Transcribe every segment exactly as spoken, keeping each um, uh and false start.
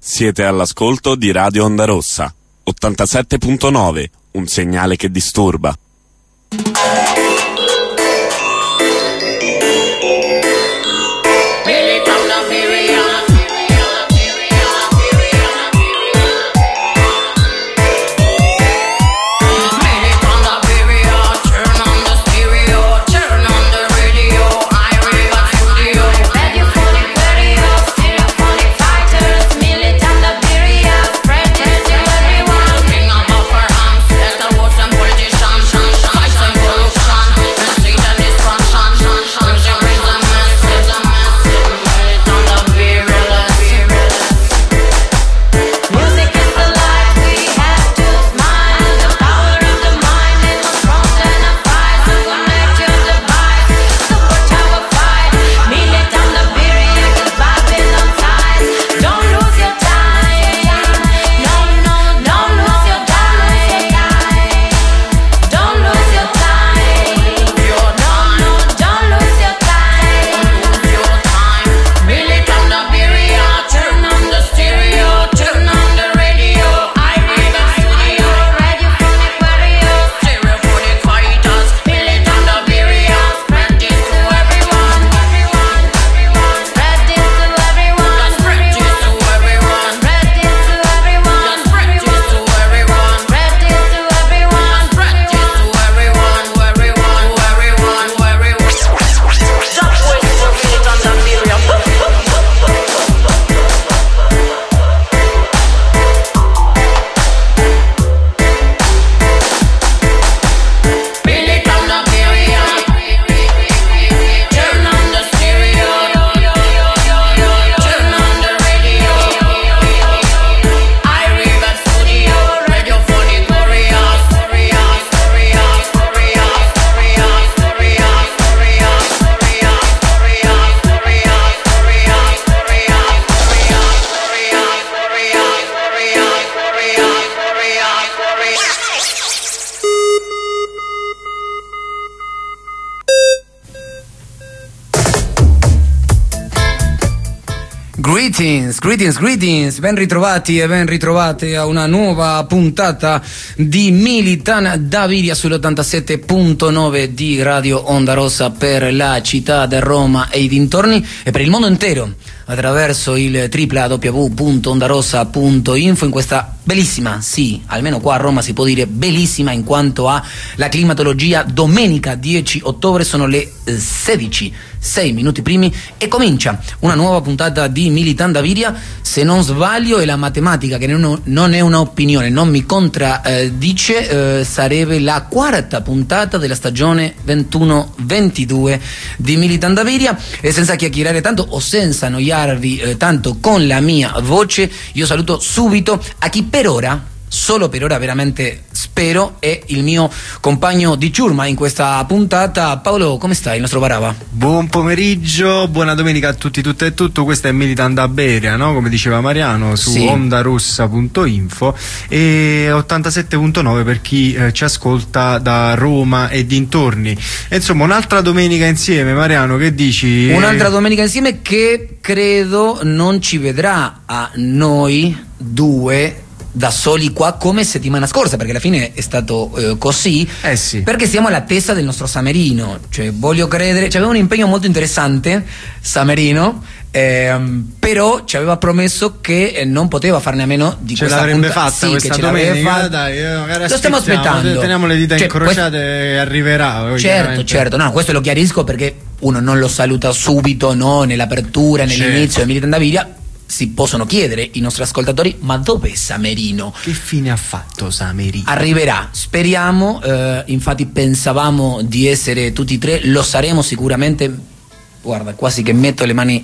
Siete all'ascolto di Radio Onda Rossa, ottantasette punto nove, un segnale che disturba. Greetings, greetings, greetings, ben ritrovati e ben ritrovate a una nuova puntata di Militan Daviria sull'ottantasette punto nove di Radio Onda Rossa per la città di Roma e i dintorni e per il mondo intero attraverso il w w w punto ondarossa punto info in questa bellissima, sì, almeno qua a Roma si può dire bellissima in quanto a la climatologia. Domenica dieci ottobre sono le sedici, sei minuti primi e comincia una nuova puntata di Militan Daviria. Se non sbaglio, e la matematica che non, non è un'opinione, non mi contraddice, eh, sarebbe la quarta puntata della stagione ventuno ventidue di Militan Daviria. E senza chiacchierare tanto o senza annoiarvi eh, tanto con la mia voce, io saluto subito a chi per ora, solo per ora veramente spero, è il mio compagno di ciurma in questa puntata. Paolo, come stai, il nostro Barava? Buon pomeriggio, buona domenica a tutti, tutte e tutto. Questa è Militan Daviria, no? Come diceva Mariano, su sì. ondarossa punto info e ottantasette punto nove per chi eh, ci ascolta da Roma e dintorni. E insomma, un'altra domenica insieme, Mariano, che dici? Un'altra domenica insieme che credo non ci vedrà a noi due da soli qua come settimana scorsa, perché alla fine è stato eh, così, eh sì. perché siamo all'attesa del nostro Samerino, cioè voglio credere, c'aveva un impegno molto interessante Samerino, ehm, però ci aveva promesso che eh, non poteva farne a meno di ce questa l'avrebbe punta- fatta sì, questa che domenica, fatta. dai, eh, lo stiamo aspettando, teniamo le dita cioè, incrociate questo... e arriverà. Certo, certo, no, questo lo chiarisco perché uno non lo saluta subito, no, nell'apertura, nell'inizio certo. del Militan Daviria. Si possono chiedere i nostri ascoltatori: ma dov'è Samerino? Che fine ha fatto Samerino? Arriverà, speriamo, eh, infatti pensavamo di essere tutti e tre, lo saremo sicuramente. Guarda, quasi che metto le mani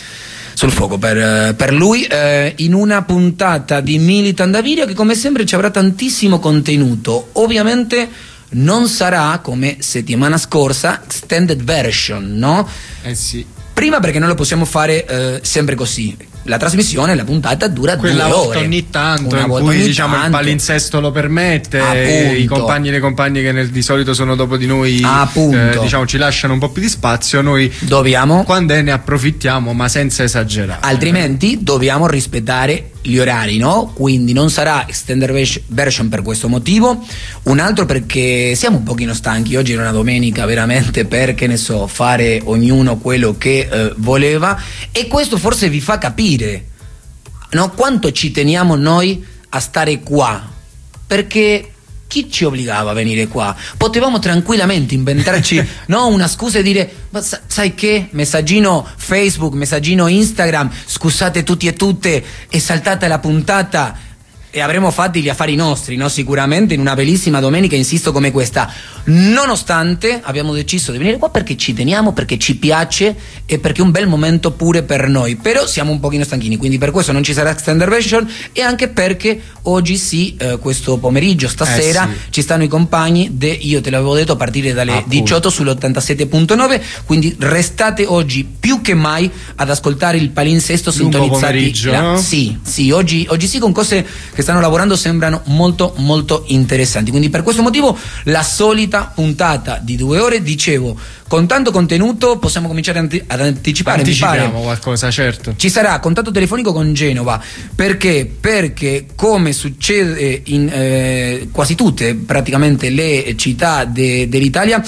sul fuoco per, per lui, eh, in una puntata di Militan Daviria che come sempre ci avrà tantissimo contenuto. Ovviamente non sarà come settimana scorsa extended version, no? Eh sì. Prima perché non lo possiamo fare eh, sempre così. La trasmissione, la puntata dura quella due ore. volta ogni tanto, Una in volta cui ogni diciamo tanto. il palinsesto lo permette, Appunto. i compagni e le compagne che nel, di solito sono dopo di noi eh, diciamo ci lasciano un po' più di spazio, noi dobbiamo, quando è, ne approfittiamo, ma senza esagerare. Altrimenti dobbiamo rispettare gli orari, no? Quindi non sarà extended version per questo motivo, un altro perché siamo un pochino stanchi, oggi era una domenica veramente per, che ne so, fare ognuno quello che eh, voleva, e questo forse vi fa capire, no? Quanto ci teniamo noi a stare qua, perché chi ci obbligava a venire qua? Potevamo tranquillamente inventarci no, una scusa e dire, ma sa- sai che? Messaggino Facebook, messaggino Instagram, scusate tutti e tutte, è saltata la puntata, e avremmo fatto gli affari nostri, no? Sicuramente in una bellissima domenica, insisto, come questa. Nonostante abbiamo deciso di venire qua perché ci teniamo, perché ci piace e perché è un bel momento pure per noi, però siamo un pochino stanchini, quindi per questo non ci sarà extended version, e anche perché oggi sì, eh, questo pomeriggio, stasera, eh sì. ci stanno i compagni de, io te l'avevo detto, a partire dalle Appunto. diciotto sull'ottantasette punto nove, quindi restate oggi più che mai ad ascoltare il palinsesto, sintonizzati la, no? sì, sì, oggi, oggi sì, con cose che stanno lavorando sembrano molto molto interessanti, quindi per questo motivo la solita puntata di due ore, dicevo, con tanto contenuto possiamo cominciare ante- ad anticipare. Anticipiamo qualcosa, certo. Ci sarà contatto telefonico con Genova, perché? Perché come succede in eh, quasi tutte praticamente le città de- dell'Italia,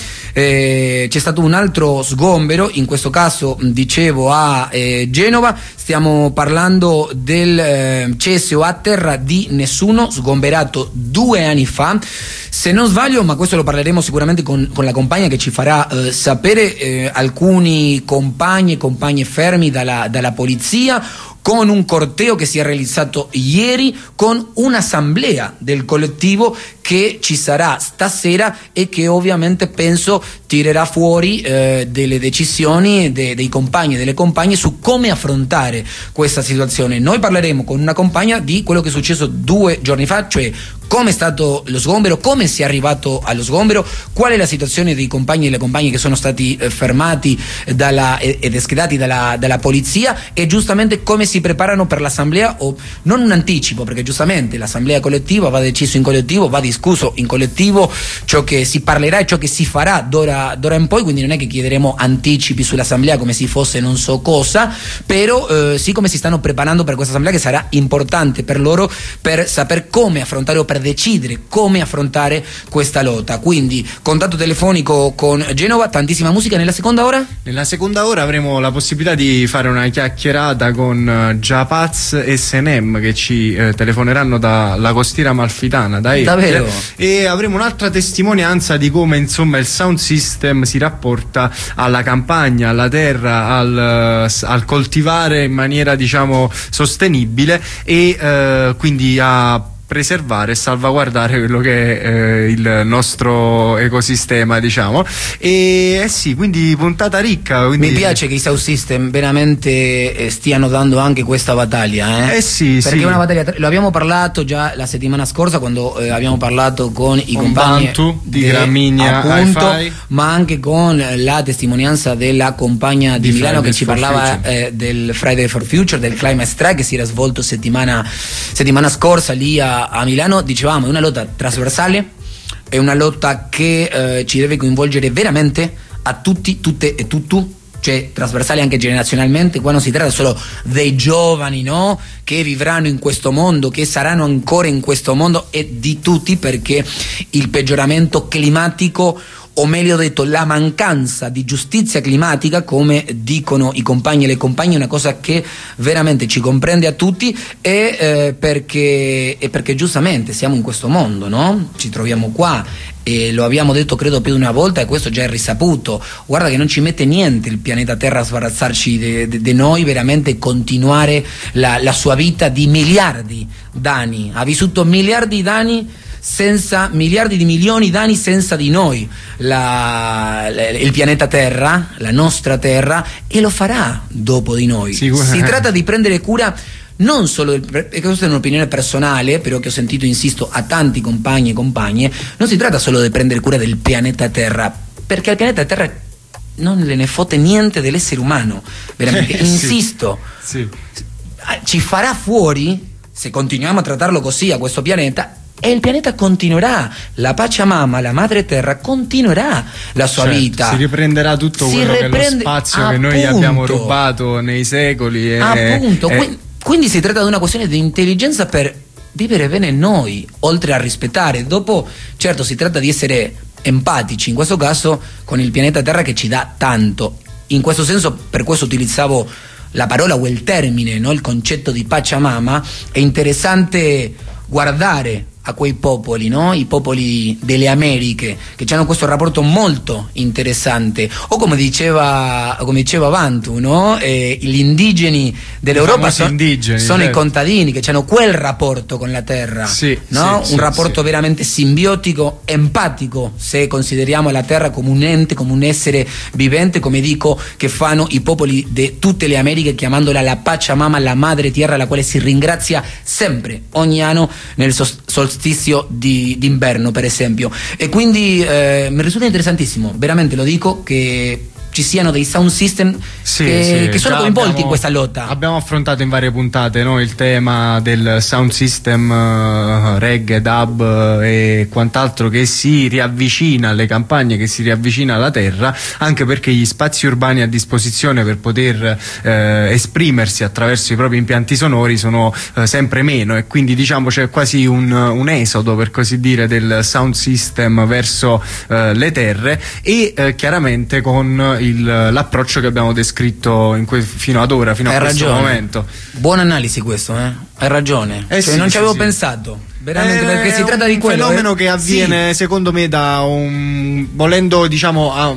eh, c'è stato un altro sgombero, in questo caso dicevo a eh, Genova, stiamo parlando del eh, cesso a terra di nessuno, sgomberato due anni fa, se non sbaglio, ma questo lo parleremo sicuramente con, con la compagna che ci farà eh, sapere, eh, alcuni compagni e compagne fermi dalla, dalla polizia, con un corteo che si è realizzato ieri, con un'assemblea del collettivo che ci sarà stasera e che ovviamente penso tirerà fuori eh, delle decisioni de- dei compagni e delle compagne su come affrontare questa situazione. Noi parleremo con una compagna di quello che è successo due giorni fa, cioè come è stato lo sgombero, come si è arrivato allo sgombero, qual è la situazione dei compagni e delle compagne che sono stati eh, fermati dalla, ed eschedati dalla, dalla polizia, e giustamente come si preparano per l'assemblea, o non un anticipo, perché giustamente l'assemblea collettiva va deciso in collettivo, va discusso in collettivo ciò che si parlerà e ciò che si farà d'ora, d'ora in poi, quindi non è che chiederemo anticipi sull'assemblea come se fosse non so cosa, però eh, sì come si stanno preparando per questa assemblea che sarà importante per loro, per saper come affrontare o per decidere come affrontare questa lotta. Quindi contatto telefonico con Genova, tantissima musica. Nella seconda ora? Nella seconda ora avremo la possibilità di fare una chiacchierata con Giapaz e Senem, che ci eh, telefoneranno dalla costiera amalfitana, da Davvero? E avremo un'altra testimonianza di come insomma il sound system si rapporta alla campagna, alla terra, al, al coltivare in maniera diciamo sostenibile, e eh, quindi a preservare e salvaguardare quello che è eh, il nostro ecosistema, diciamo. E eh sì, quindi puntata ricca. Quindi... Mi piace che i Sound System veramente eh, stiano dando anche questa battaglia, eh, eh sì, perché sì. è una battaglia, lo abbiamo parlato già la settimana scorsa quando eh, abbiamo parlato con i con compagni Bantu, di de, Gramigna appunto, Hi-Fi, ma anche con la testimonianza della compagna di, di Milano Fridays che ci parlava eh, del Friday for Future, del Climate Strike che si era svolto settimana, settimana scorsa lì a a Milano. Dicevamo, è una lotta trasversale, è una lotta che eh, ci deve coinvolgere veramente a tutti, tutte e tutto, cioè trasversale anche generazionalmente. Qua non si tratta solo dei giovani, no? Che vivranno in questo mondo, che saranno ancora in questo mondo, e di tutti, perché il peggioramento climatico, o meglio detto la mancanza di giustizia climatica, come dicono i compagni e le compagne, è una cosa che veramente ci comprende a tutti, e eh, perché, e perché giustamente siamo in questo mondo, no? Ci troviamo qua, e lo abbiamo detto credo più di una volta, e questo già è risaputo. Guarda che non ci mette niente il pianeta Terra a sbarazzarci di noi, veramente continuare la, la sua vita di miliardi d'anni, ha vissuto miliardi d'anni senza, miliardi di milioni d'anni senza di noi, la, la, il pianeta Terra, la nostra Terra, e lo farà dopo di noi. Si tratta di prendere cura non solo del, perché questa è un'opinione personale, però che ho sentito, insisto, a tanti compagni e compagne, non si tratta solo di prendere cura del pianeta Terra, perché al pianeta Terra non le ne fotte niente dell'essere umano, veramente, eh, insisto, sì. Sì. Ci farà fuori se continuiamo a trattarlo così a questo pianeta, e il pianeta continuerà, la Pachamama, la madre terra, continuerà la sua certo, vita, si riprenderà tutto si quello riprende, che è lo spazio appunto, che noi abbiamo rubato nei secoli, e, appunto, e... Quindi, Quindi si tratta di una questione di intelligenza per vivere bene noi, oltre a rispettare. Dopo, certo, si tratta di essere empatici, in questo caso con il pianeta Terra che ci dà tanto. In questo senso, per questo utilizzavo la parola o il termine, no? Il concetto di Pachamama. È interessante guardare a quei popoli, no? I popoli delle Americhe, che hanno questo rapporto molto interessante, o come diceva, come diceva Bantu, no? Eh, gli indigeni dell'Europa son, indigeni, sono certo. i contadini che hanno quel rapporto con la terra, sì, no? sì, un sì, rapporto sì. veramente simbiotico, empatico, se consideriamo la terra come un ente, come un essere vivente, come dico che fanno i popoli di tutte le Americhe, chiamandola la Pachamama, la madre terra, alla quale si ringrazia sempre, ogni anno nel solstizio di d'inverno, per esempio. E quindi eh, mi risulta interessantissimo, veramente lo dico, che ci siano dei sound system sì, che, sì, che sono coinvolti abbiamo, in questa lotta. Abbiamo affrontato in varie puntate, no, il tema del sound system uh, reggae, dub uh, e quant'altro che si riavvicina alle campagne, che si riavvicina alla terra, anche perché gli spazi urbani a disposizione per poter uh, esprimersi attraverso i propri impianti sonori sono uh, sempre meno, e quindi diciamo c'è quasi un, un esodo, per così dire, del sound system verso uh, le terre, e uh, chiaramente con l'approccio che abbiamo descritto in que- fino ad ora, fino Hai a questo ragione. momento. Buona analisi questo, eh? Hai ragione. Eh cioè, sì, non ci sì, avevo sì. pensato. Veramente, è perché si tratta di quello. È un fenomeno eh? che avviene, sì. secondo me, da un volendo, diciamo, a,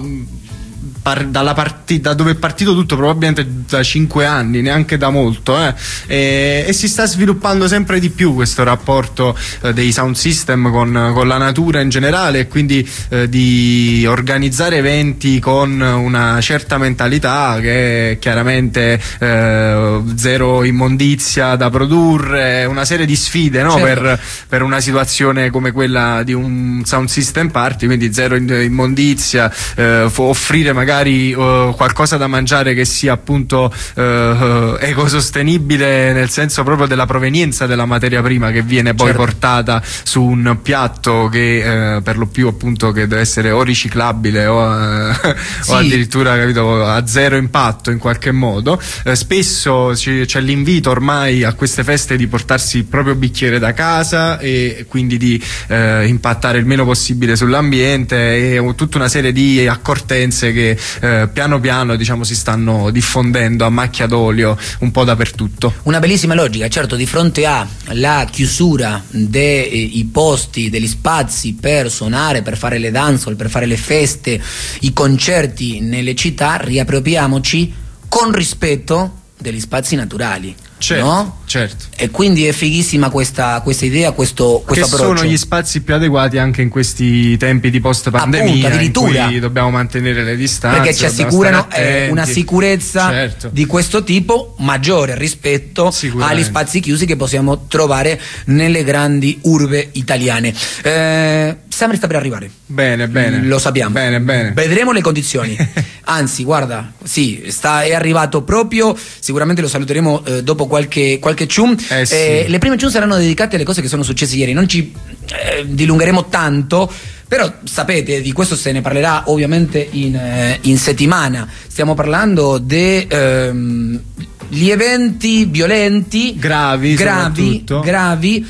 par, dalla partita, da dove è partito tutto, probabilmente da cinque anni, neanche da molto, eh? e, e si sta sviluppando sempre di più questo rapporto eh, dei sound system con, con la natura in generale, e quindi eh, di organizzare eventi con una certa mentalità, che è chiaramente eh, zero immondizia da produrre, una serie di sfide, no? Certo. per, per una situazione come quella di un sound system party, quindi zero immondizia, eh, offrire magari Uh, qualcosa da mangiare che sia appunto uh, uh, ecosostenibile, nel senso proprio della provenienza della materia prima che viene poi certo. portata su un piatto che uh, per lo più appunto che deve essere o riciclabile o, uh, sì. o addirittura, capito, a zero impatto in qualche modo. Uh, spesso c- c'è l'invito ormai a queste feste di portarsi il proprio bicchiere da casa, e quindi di uh, impattare il meno possibile sull'ambiente, e tutta una serie di accortenze che Eh, piano piano, diciamo, si stanno diffondendo a macchia d'olio un po' dappertutto. Una bellissima logica, certo, di fronte alla chiusura dei posti, degli spazi per suonare, per fare le dancehall, per fare le feste, i concerti nelle città, riappropriamoci con rispetto degli spazi naturali. Certo, no? certo. E quindi è fighissima questa, questa idea, questo, questo che approccio. Sono gli spazi più adeguati anche in questi tempi di post pandemia, in cui dobbiamo mantenere le distanze, perché ci assicurano eh, una sicurezza certo. di questo tipo maggiore rispetto agli spazi chiusi che possiamo trovare nelle grandi urbe italiane. eh, Summer sta per arrivare, bene bene, lo sappiamo, bene bene, vedremo le condizioni. Anzi, guarda, sì, sta, è arrivato proprio, sicuramente lo saluteremo eh, dopo qualche, qualche cium. Eh sì. eh, le prime cium saranno dedicate alle cose che sono successe ieri, non ci eh, dilungheremo tanto, però sapete, di questo se ne parlerà ovviamente in, eh, in settimana. Stiamo parlando di ehm, gli eventi violenti, gravi, gravi, gravi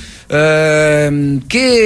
ehm,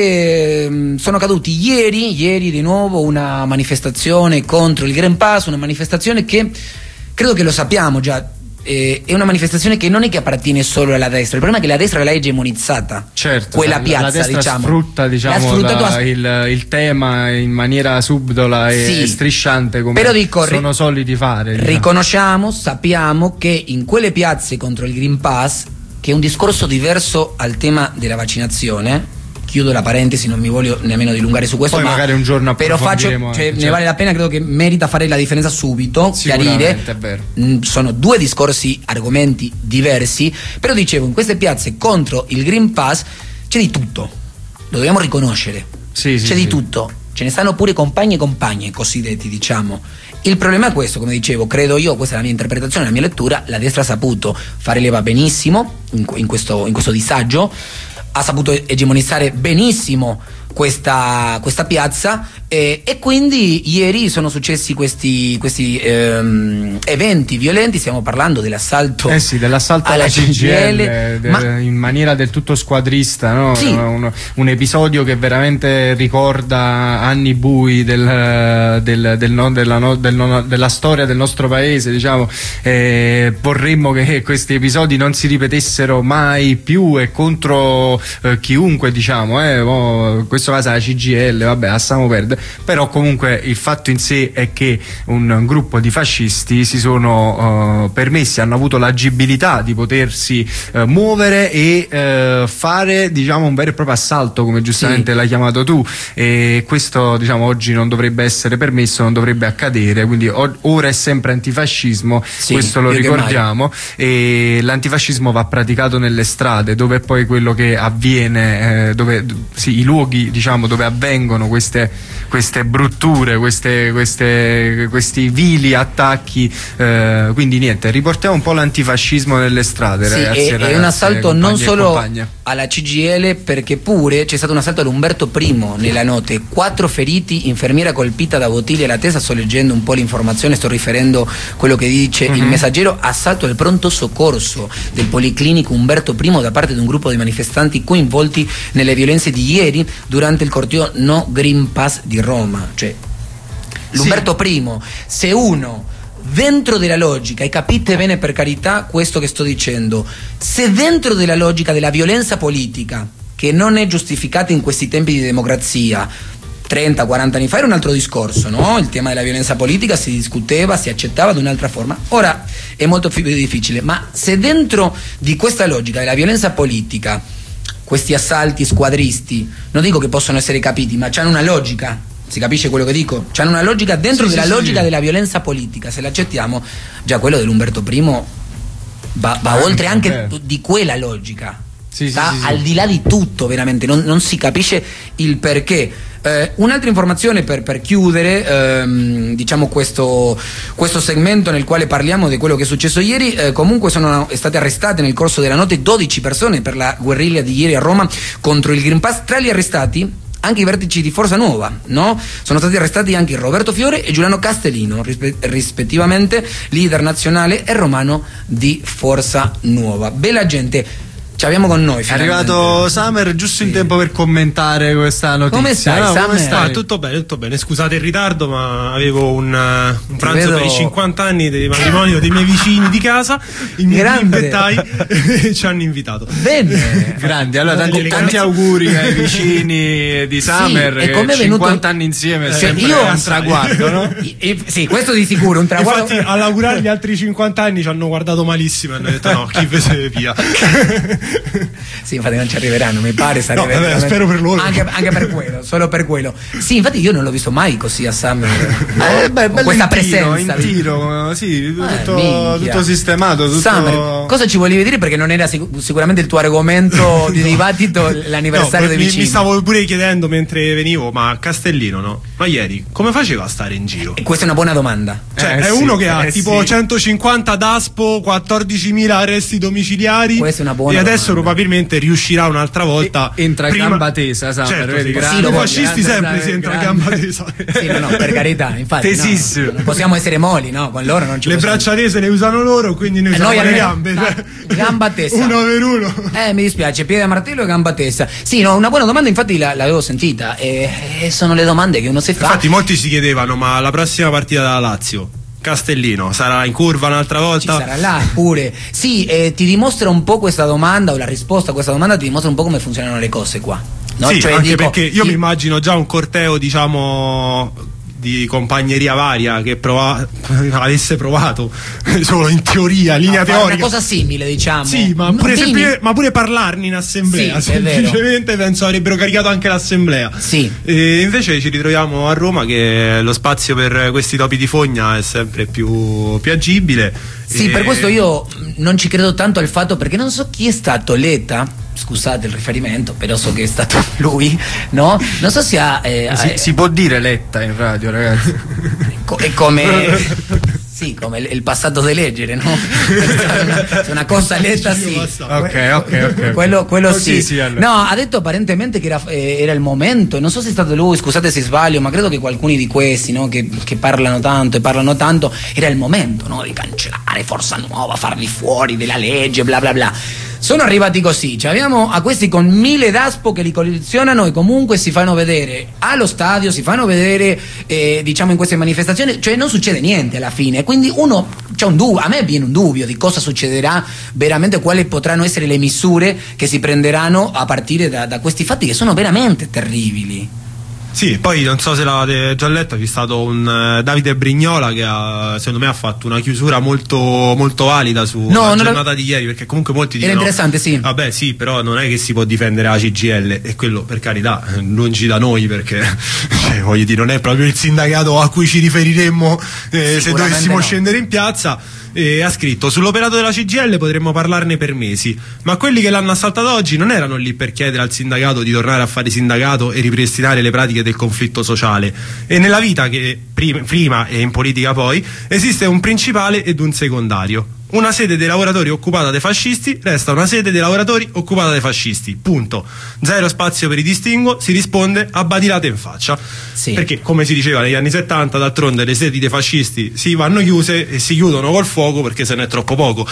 che sono accaduti ieri. Ieri di nuovo una manifestazione contro il Green Pass, una manifestazione che credo che lo sappiamo già. Eh, è una manifestazione che non è che appartiene solo alla destra, il problema è che la destra l'ha egemonizzata, certo, quella la, piazza, la destra diciamo, sfrutta, diciamo, la, a... il, il tema in maniera subdola e sì, strisciante, come però dico, sono soliti fare, diciamo. Riconosciamo, sappiamo che in quelle piazze contro il Green Pass, che è un discorso diverso al tema della vaccinazione, chiudo la parentesi, non mi voglio nemmeno dilungare su questo, poi ma magari un giorno però faccio, cioè, anche, ne certo. vale la pena, credo che merita fare la differenza subito, chiarire. È vero. Mm, sono due discorsi, argomenti diversi, però dicevo, in queste piazze contro il Green Pass c'è di tutto, lo dobbiamo riconoscere, sì, sì, c'è sì. di tutto, ce ne stanno pure compagni e compagne cosiddetti, diciamo. Il problema è questo, come dicevo, credo io, questa è la mia interpretazione, la mia lettura, la destra ha saputo fare leva benissimo in, in, questo, in questo disagio, ha saputo egemonizzare benissimo questa, questa piazza, e E, e quindi ieri sono successi questi, questi ehm, eventi violenti, stiamo parlando dell'assalto eh sì, dell'assalto alla, alla C G L, de, ma... in maniera del tutto squadrista, no? Sì. un, un episodio che veramente ricorda anni bui del, del, del, no, della, no, del, no, della storia del nostro paese, diciamo. Eh, vorremmo che questi episodi non si ripetessero mai più e contro eh, chiunque, diciamo, eh, oh, in questo caso la C G L, vabbè, lasciamo perdere, però comunque il fatto in sé è che un gruppo di fascisti si sono uh, permessi, hanno avuto l'agibilità di potersi uh, muovere e uh, fare, diciamo, un vero e proprio assalto, come giustamente sì. l'hai chiamato tu, e questo, diciamo, oggi non dovrebbe essere permesso, non dovrebbe accadere, quindi o- ora è sempre antifascismo, sì, questo lo ricordiamo, e l'antifascismo va praticato nelle strade, dove è poi quello che avviene, eh, dove sì, i luoghi, diciamo, dove avvengono queste, queste brutture, queste, queste, questi vili attacchi, eh, quindi niente, riportiamo un po' l'antifascismo nelle strade, sì, ragazzi, è, ragazze, è un assalto non solo compagne. Alla C G L, perché pure c'è stato un assalto all'Umberto I nella notte, quattro feriti, infermiera colpita da bottiglie alla testa. Sto leggendo un po' l'informazione, sto riferendo quello che dice mm-hmm. il Messaggero. Assalto al pronto soccorso del Policlinico Umberto I da parte di un gruppo di manifestanti coinvolti nelle violenze di ieri durante il corteo No Green Pass di Roma. Cioè, l'Umberto sì. I, se uno dentro della logica, e capite bene per carità questo che sto dicendo, se dentro della logica della violenza politica, che non è giustificata in questi tempi di democrazia, trenta quaranta anni fa era un altro discorso, no? Il tema della violenza politica si discuteva, si accettava di un'altra forma, ora è molto più difficile, ma se dentro di questa logica della violenza politica questi assalti squadristi, non dico che possono essere capiti, ma c'hanno una logica. Si capisce quello che dico? C'hanno una logica dentro sì, della sì, logica sì. della violenza politica. Se l'accettiamo, già quello dell'Umberto I va, va ah, oltre anche vero. di quella logica. Sì, sta sì, sì, al sì. di là di tutto, veramente. Non, non si capisce il perché. Eh, un'altra informazione per, per chiudere, ehm, diciamo questo, questo segmento nel quale parliamo di quello che è successo ieri. Eh, comunque sono state arrestate nel corso della notte dodici persone per la guerriglia di ieri a Roma contro il Green Pass. Tra gli arrestati anche i vertici di Forza Nuova, no? Sono stati arrestati anche Roberto Fiore e Giuliano Castellino, rispe- rispettivamente leader nazionale e romano di Forza Nuova. Bella gente, ci abbiamo con noi. È arrivato Summer giusto in sì. tempo per commentare questa notizia. Come stai, no, Summer? Come stai? Ah, tutto bene, tutto bene. Scusate il ritardo, ma avevo un, uh, un pranzo vedo... per i cinquanta anni di matrimonio dei miei vicini di casa. I miei invettai ci hanno invitato. Bene, grandi. Allora, tanti, tanti auguri ai vicini di Summer. Sì, e come è venuto... cinquanta anni insieme, eh, sempre io... un traguardo, no? Sì, questo di sicuro, un traguardo. Infatti, all'augurare gli altri cinquanta anni ci hanno guardato malissimo e hanno detto no, chi ve se via. Sì, infatti non ci arriveranno, mi pare no, vabbè, spero per loro anche, anche per quello, solo per quello. Sì, infatti io non l'ho visto mai così a Summer, eh, beh, questa in presenza tiro, in tiro, sì, tutto, eh, tutto sistemato, tutto... Summer, cosa ci volevi dire? Perché non era sic- sicuramente il tuo argomento di no. dibattito l'anniversario no, dei mi, vicini. Mi stavo pure chiedendo mentre venivo, ma Castellino, no? Ma ieri come faceva a stare in giro? E questa è una buona domanda. Cioè, eh, è sì, uno che ha eh, tipo sì. centocinquanta d'aspo, quattordicimila arresti domiciliari. Questa è una buona e adesso domanda. probabilmente riuscirà un'altra volta. E, entra prima... gamba tesa, certo, vedi, sì. grande, Sì, grande, fascisti grande, sempre grande, si entra grande. gamba tesa. Sì, no, no, per carità, infatti tesissimo. No, non possiamo essere moli, no? Con loro non ci le possiamo... braccia tese le usano loro, quindi noi eh, usiamo noi le gambe, cioè... gamba tesa uno per uno. Eh, mi dispiace, piede a martello e gamba tesa. Sì, no, una buona domanda, infatti la, l'avevo sentita e, e sono le domande che uno si fa. Infatti molti si chiedevano, ma la prossima partita della Lazio Castellino sarà in curva un'altra volta? Ci sarà là pure. Sì, eh, ti dimostra un po' questa domanda, o la risposta a questa domanda ti dimostra un po' come funzionano le cose qua, no? Sì, cioè, anche dico, perché io ti... mi immagino già un corteo, diciamo, di compagneria varia che prova... avesse provato solo in teoria, linea no, teorica, una cosa simile, diciamo. Sì, ma pure, sempli- ma pure parlarne in assemblea, sì, semplicemente penso avrebbero caricato anche l'assemblea. Sì. E invece ci ritroviamo a Roma che lo spazio per questi topi di fogna è sempre più, più agibile. Sì, e... per questo io non ci credo tanto al fatto, perché non so chi è stato Letta, scusate il riferimento, però so che è stato lui, no? Non so se ha... Eh, si, eh, si può dire Letta in radio, ragazzi. co- è come... Sì, come il, il passato di leggere, no? Una, una cosa letta sì. Ok, ok, ok. Quello, quello oh, sì. sì, sì allora. No, ha detto apparentemente che era, eh, era il momento, non so se è stato lui, scusate se sbaglio, ma credo che alcuni di questi, no, che, che parlano tanto e parlano tanto, era il momento, no, di cancellare Forza Nuova, farli fuori della legge, bla bla bla. Sono arrivati così, cioè abbiamo a questi con mille daspo che li collezionano e comunque si fanno vedere allo stadio, si fanno vedere eh, diciamo in queste manifestazioni, cioè non succede niente alla fine, quindi uno c'è un dubbio, a me viene un dubbio di cosa succederà veramente, quali potranno essere le misure che si prenderanno a partire da, da questi fatti che sono veramente terribili. Sì, poi non so se l'avete già letto, c'è stato un uh, Davide Brignola che ha, secondo me ha fatto una chiusura molto, molto valida sulla no, giornata di ieri, perché comunque molti dicono era interessante, sì. Vabbè sì, però non è che si può difendere la C G I L, e quello per carità lungi da noi, perché cioè, voglio dire, non è proprio il sindacato a cui ci riferiremmo eh, se dovessimo no. scendere in piazza. E ha scritto: sull'operato della C G I L potremmo parlarne per mesi, ma quelli che l'hanno assaltato oggi non erano lì per chiedere al sindacato di tornare a fare sindacato e ripristinare le pratiche del conflitto sociale. E nella vita, che prima, prima e in politica poi, esiste un principale ed un secondario. Una sede dei lavoratori occupata dai fascisti resta una sede dei lavoratori occupata dai fascisti, punto. Zero spazio per i distinguo, si risponde a badilate in faccia. Sì. Perché, come si diceva negli anni settanta, d'altronde le sedi dei fascisti si vanno chiuse e si chiudono col fuoco perché se n'è troppo poco.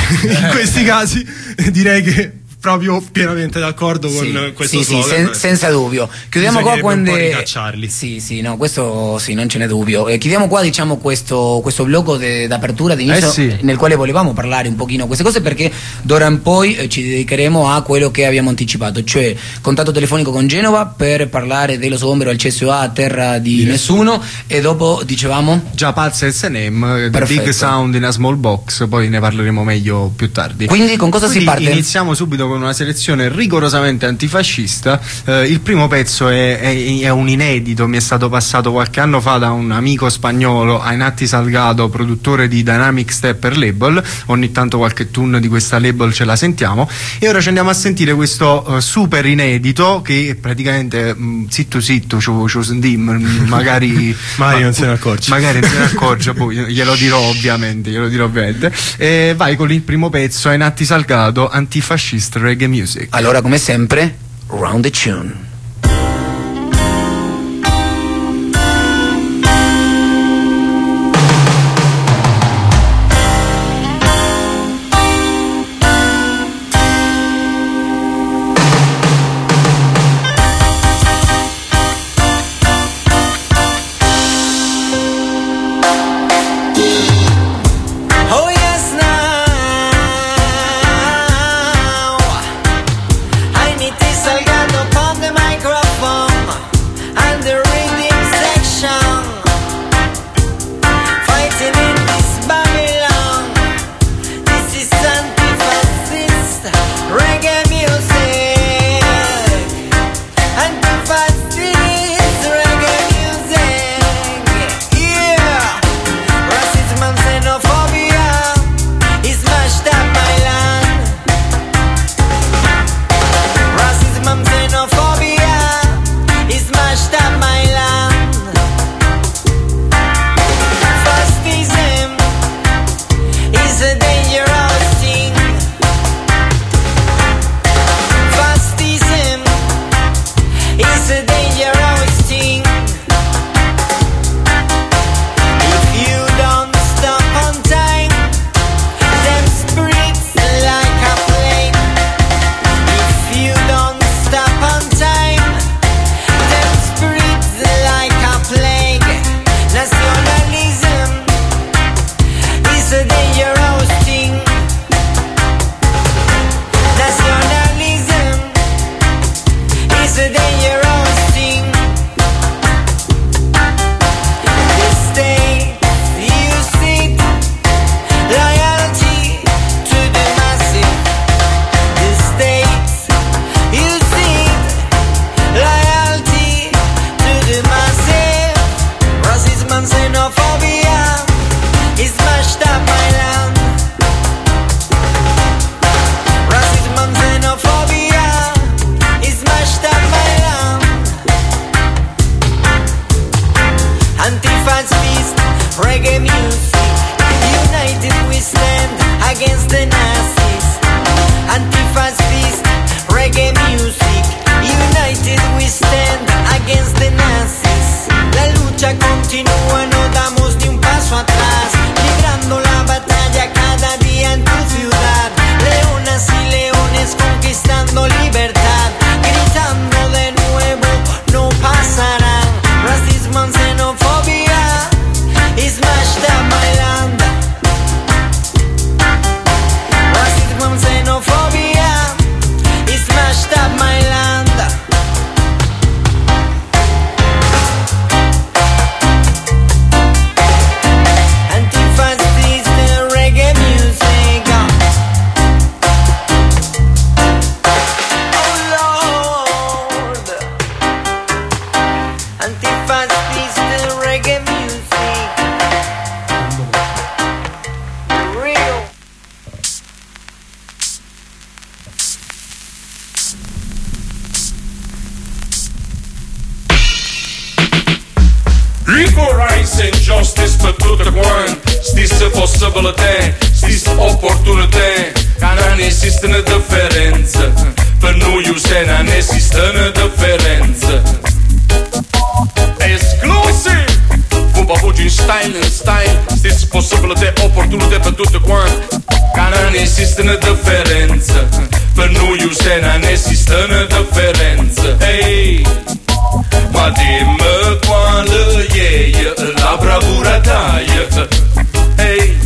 In questi casi direi che proprio pienamente d'accordo con sì, questo sì, slogan. Sì, sen- senza dubbio. Chiudiamo qua quando ricacciarli. Sì, sì, no, questo sì, non ce n'è dubbio. Eh, chiudiamo qua, diciamo, questo, questo blocco de- d'apertura d'inizio, eh sì. nel quale volevamo parlare un pochino queste cose, perché d'ora in poi eh, ci dedicheremo a quello che abbiamo anticipato, cioè contatto telefonico con Genova per parlare dello sgombero al C S U A a terra di, di nessuno, nessuno, e dopo dicevamo già Paz e S and M, The Big Sound in a Small Box, poi ne parleremo meglio più tardi. Quindi con cosa Quindi si parte? Iniziamo subito con una selezione rigorosamente antifascista. Eh, il primo pezzo è, è, è un inedito, mi è stato passato qualche anno fa da un amico spagnolo, Ainatti Salgado, produttore di Dynamic Stepper Label. Ogni tanto qualche tune di questa label ce la sentiamo, e ora ci andiamo a sentire questo uh, super inedito che praticamente mh, zitto zitto ciu, ciu sentim, magari magari non se ne accorge magari non se ne accorge poi glielo dirò ovviamente glielo dirò ovviamente e vai con il primo pezzo, Ainatti Salgado, Antifascist Reggae Music. Allora, come sempre, round the tune. Salgado con the mic. music. United we stand against the Nazis. La lucha continúa, no damos ni un paso atrás, librando la batalla cada día en tu ciudad. Leonas y leones conquistando libertad, gritando de nuevo, no pasarán. Racismo and xenofobia is mashed up my land. Racism and xenophobia is smashed up my land. Antifascist reggae music. Oh Lord. Antifascist reggae music. Real. Equal rights and justice per tutti quanti, stesse possibilità, stesse opportunità, che non esiste una differenza, per noi se non esiste una differenza. Exclusive! Fuba fugi in style, in style, stesse possibilità, opportunità per tutti quanti, che non esiste una differenza, per noi se non esiste una differenza. Ehi! Ma dimmi quale è la bravura taia. Ehi,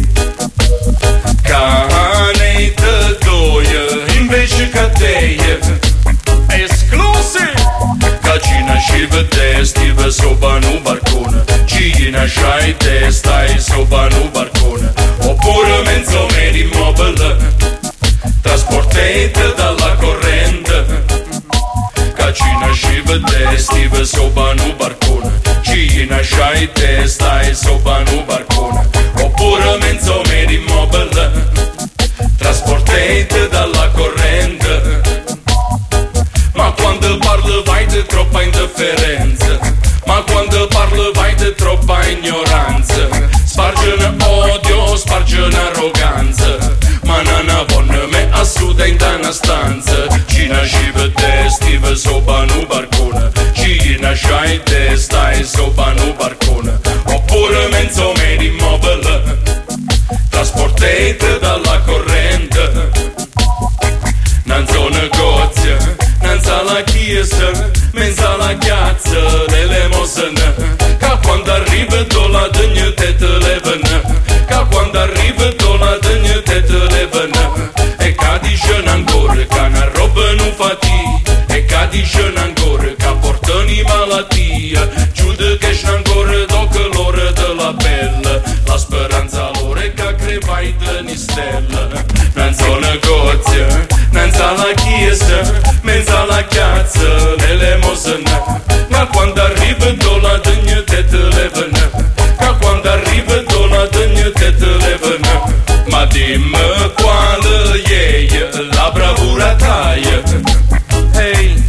cane te doia invece che te. Exclusive. Cacina și vede stive soba nu barcone, cina șai te stai soba nu barcone. Oppure mezzo meri mobile, trasportate dalla corrente. Cacina și vede stive soba nu barcone, cina șai te stai soba nu barcone. Oppure mezzo meri mobile, trasportate dalla corrente. Ma quando parlo vai di troppa indifferenza, ma quando parlo vai di troppa ignoranza. Sparge odio, sparge arroganza, ma non vonno me assuda in una stanza. Cina și vede stive soba nu barcone, cina șai te stai soba nu barcone. Oppure mezzo meri immobile, trasportate dalla corrente. Nanzo negozio, nanza la chiesa, menza la piazza dell'elemosina. Ca quando arriva do la dignità te levana, ca quando arriva do la dignità te levana. E ca dice ancora ca una roba non fati, e ca dice ancora ca portano malattia. Giudica ancora do colore della pelle, la speranza loro è ca crevai di stella. Nanzo negozio, nanza la chiesa, menza la piazza dell'elemosina. Ma quando arriva do la dignità te levana, ca quando arriva do la dignità te levana. Ma dimmi quale è la bravura taia. Ehi,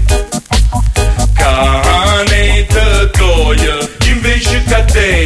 cane te doia invece che te.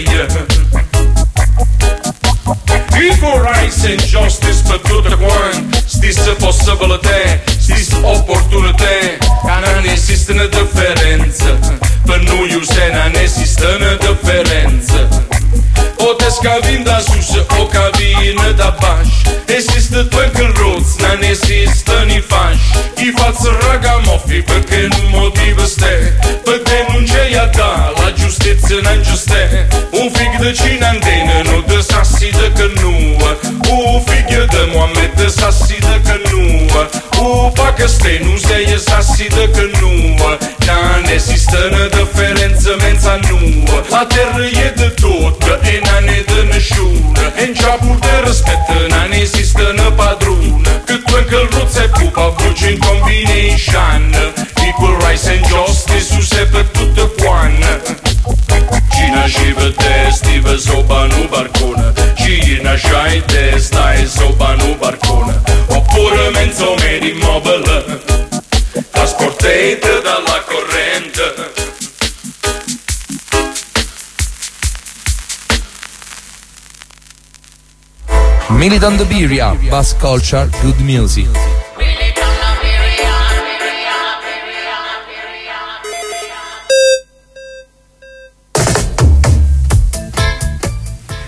Equal rights and justice per tutti quanti, stesse possibilità, stesse opportunità, che non esiste una differenza, per noi se non esiste una differenza. O te scavin da sus o cavin da baș, esiste tu în roți, non esiste ni faș. Chi față ragamuffin perché non motivo ste, per denuncia da la giustizia non giuste. Un figlio de cinantene non de sassi de că nu, un figlio de Mohamed de sassi de că nu, un pacăste nu se e sassi de că nu. Non esiste una differenza menza nu, la terra e de tot e non è de nessuno. E già pur rispetto non esiste una padrona, che tu anche il rozzo e pupa voce in combination. Equal rights and justice su se per tutte quante. Cina și vede stive soba nu barcone, cina șai te stai soba nu barcone. Oppure mezzo meri immobile, trasportate dalla corrente. Militant Iberia, bass culture, good music. Militant Iberia,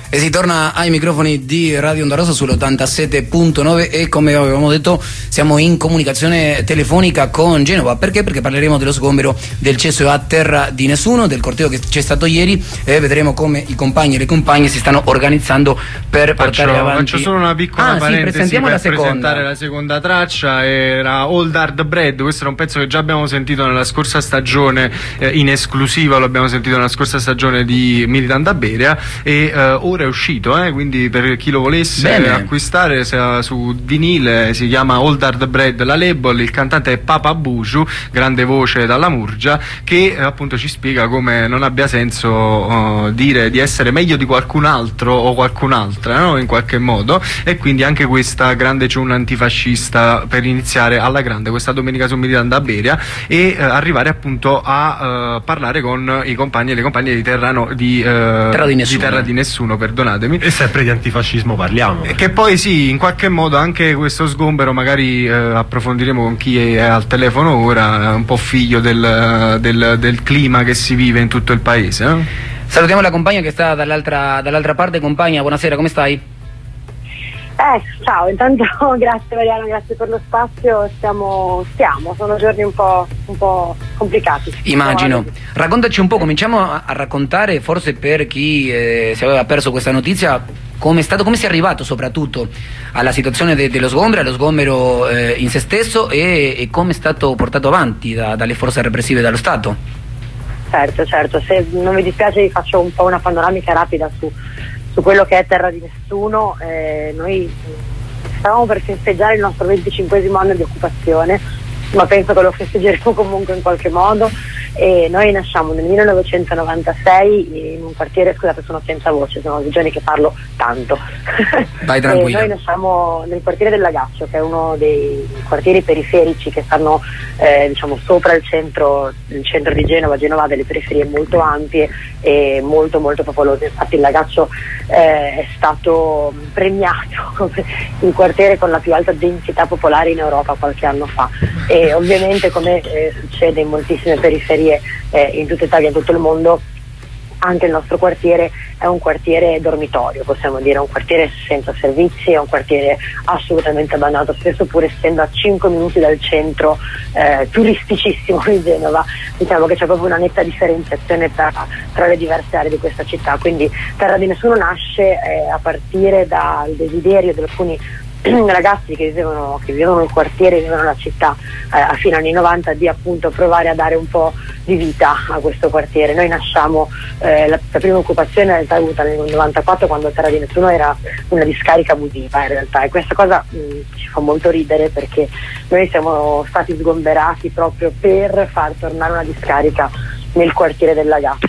E si torna ai microfoni di Radio Onda Rossa sull'ottantasette punto nove e come avevamo detto siamo in comunicazione telefonica con Genova. Perché? Perché parleremo dello sgombero del cesso a terra di nessuno, del corteo che c'è stato ieri, e vedremo come i compagni e le compagne si stanno organizzando per faccio, portare avanti. Faccio solo una piccola ah, parentesi sì, per la presentare la seconda traccia. Era Old Hard Bread, questo era un pezzo che già abbiamo sentito nella scorsa stagione, eh, in esclusiva lo abbiamo sentito nella scorsa stagione di Militant da Beria, e eh, ora è uscito, eh, quindi per chi lo volesse Bene. acquistare su vinile si chiama Old Hard Bread la label, il cantante è Papa Buju, grande voce dalla Murgia, che eh, appunto ci spiega come non abbia senso uh, dire di essere meglio di qualcun altro o qualcun'altra, no? In qualche modo, e quindi anche questa grande ciunna antifascista per iniziare alla grande questa domenica su Militant da Beria e uh, arrivare appunto a uh, parlare con i compagni e le compagne di Terra, no, di, uh, terra di Nessuno, di terra di nessuno perdonatemi. E sempre di antifascismo parliamo. E che poi sì, in qualche modo anche questo sgombero magari eh, approfondiremo con chi è al telefono ora, un po' figlio del, del, del clima che si vive in tutto il paese. Eh? Salutiamo la compagna che sta dall'altra dall'altra parte. Compagna, buonasera, come stai? Eh, ciao, intanto grazie Mariano, grazie per lo spazio, stiamo, stiamo, sono giorni un po', un po' complicati. Immagino. Raccontaci un po', cominciamo a, a raccontare, forse per chi eh, si aveva perso questa notizia, come è stato, come si è arrivato soprattutto alla situazione de, dello sgombero, allo sgombero eh, in se stesso e, e come è stato portato avanti da, dalle forze repressive dello Stato. Certo, certo, se non vi dispiace vi faccio un po' una panoramica rapida su su quello che è Terra di Nessuno. Eh, noi stavamo per festeggiare il nostro venticinquesimo anno di occupazione, ma penso che lo festeggeremo comunque in qualche modo, e noi nasciamo nel millenovecentonovantasei in un quartiere, scusate sono senza voce, sono dei giorni che parlo tanto. Vai tranquilla. Noi nasciamo nel quartiere del Lagaccio, che è uno dei quartieri periferici che stanno eh, diciamo sopra il centro, il centro di Genova. Genova ha delle periferie molto ampie e molto molto popolose, infatti il Lagaccio eh, è stato premiato come il quartiere con la più alta densità popolare in Europa qualche anno fa, e ovviamente come eh, succede in moltissime periferie eh, in tutta Italia e in tutto il mondo, anche il nostro quartiere è un quartiere dormitorio, possiamo dire, un quartiere senza servizi, è un quartiere assolutamente abbandonato, spesso pur essendo a cinque minuti dal centro eh, turisticissimo di Genova. Diciamo che c'è proprio una netta differenziazione tra, tra le diverse aree di questa città, quindi Terra di Nessuno nasce eh, a partire dal desiderio di alcuni ragazzi che vivevano, che vivevano nel quartiere, vivevano nella città eh, a fine anni novanta, di appunto provare a dare un po' di vita a questo quartiere. Noi nasciamo, eh, la, la prima occupazione in realtà è avuta nel novantaquattro, quando Terra di Nessuno era una discarica abusiva in realtà, e questa cosa mh, ci fa molto ridere, perché noi siamo stati sgomberati proprio per far tornare una discarica nel quartiere del Lagaccio.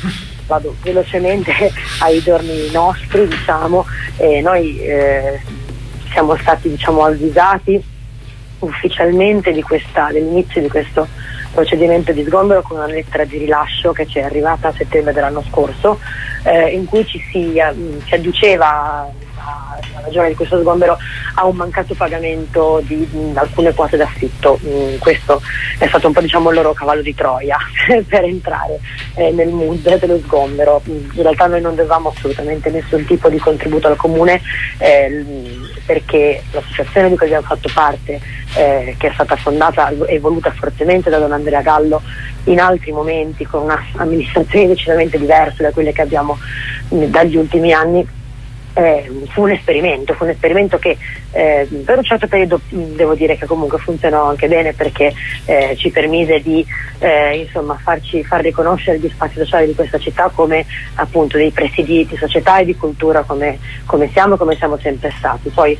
Vado velocemente ai giorni nostri, diciamo, e noi eh, siamo stati diciamo avvisati ufficialmente di questa, dell'inizio di questo procedimento di sgombero con una lettera di rilascio che ci è arrivata a settembre dell'anno scorso, eh, in cui ci si, eh, si adduceva la ragione di questo sgombero a un mancato pagamento di, di alcune quote d'affitto. Mm, questo è stato un po' diciamo il loro cavallo di Troia per entrare eh, nel mood dello sgombero. In realtà noi non dovevamo assolutamente nessun tipo di contributo al comune, eh, perché l'associazione di cui abbiamo fatto parte, eh, che è stata fondata e voluta fortemente da Don Andrea Gallo in altri momenti, con un'amministrazione decisamente diversa da quelle che abbiamo mh, dagli ultimi anni, Eh, fu un esperimento, fu un esperimento che eh, per un certo periodo mh, devo dire che comunque funzionò anche bene, perché eh, ci permise di eh, insomma farci far riconoscere gli spazi sociali di questa città come appunto dei presidi di società e di cultura, come, come siamo come siamo sempre stati. Poi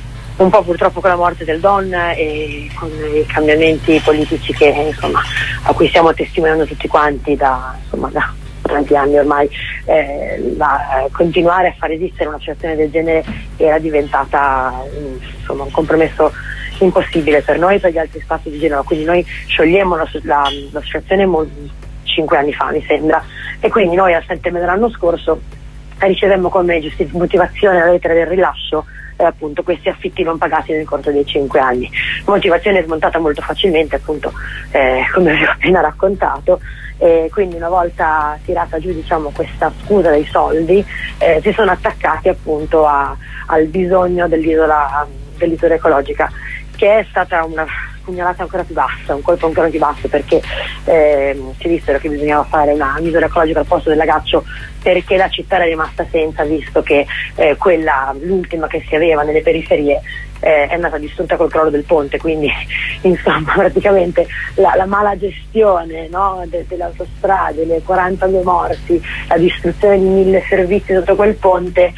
un po' purtroppo con la morte del Don e con i cambiamenti politici che insomma a cui stiamo testimoniando tutti quanti da insomma da tanti anni ormai, eh, la, eh, continuare a far esistere una situazione del genere era diventata um, insomma un compromesso impossibile per noi e per gli altri spazi di Genova. Quindi noi sciogliemmo la, la, l'associazione mo- cinque anni fa mi sembra, e quindi noi a settembre dell'anno scorso ricevemmo come giusti- motivazione la lettera del rilascio eh, appunto questi affitti non pagati nel corso dei cinque anni. Motivazione smontata molto facilmente, appunto eh, come vi ho appena raccontato, E quindi una volta tirata giù, diciamo, questa scusa dei soldi, eh, si sono attaccati appunto a, al bisogno dell'isola, dell'isola ecologica, che è stata una pugnalata ancora più bassa, un colpo ancora più basso, perché eh, si dissero che bisognava fare una isola ecologica al posto del lagaccio perché la città era rimasta senza, visto che eh, quella, l'ultima che si aveva nelle periferie, eh, è andata distrutta col crollo del ponte. Quindi insomma praticamente la, la mala gestione, no, de, delle autostrade, le quarantadue morti, la distruzione di mille servizi sotto quel ponte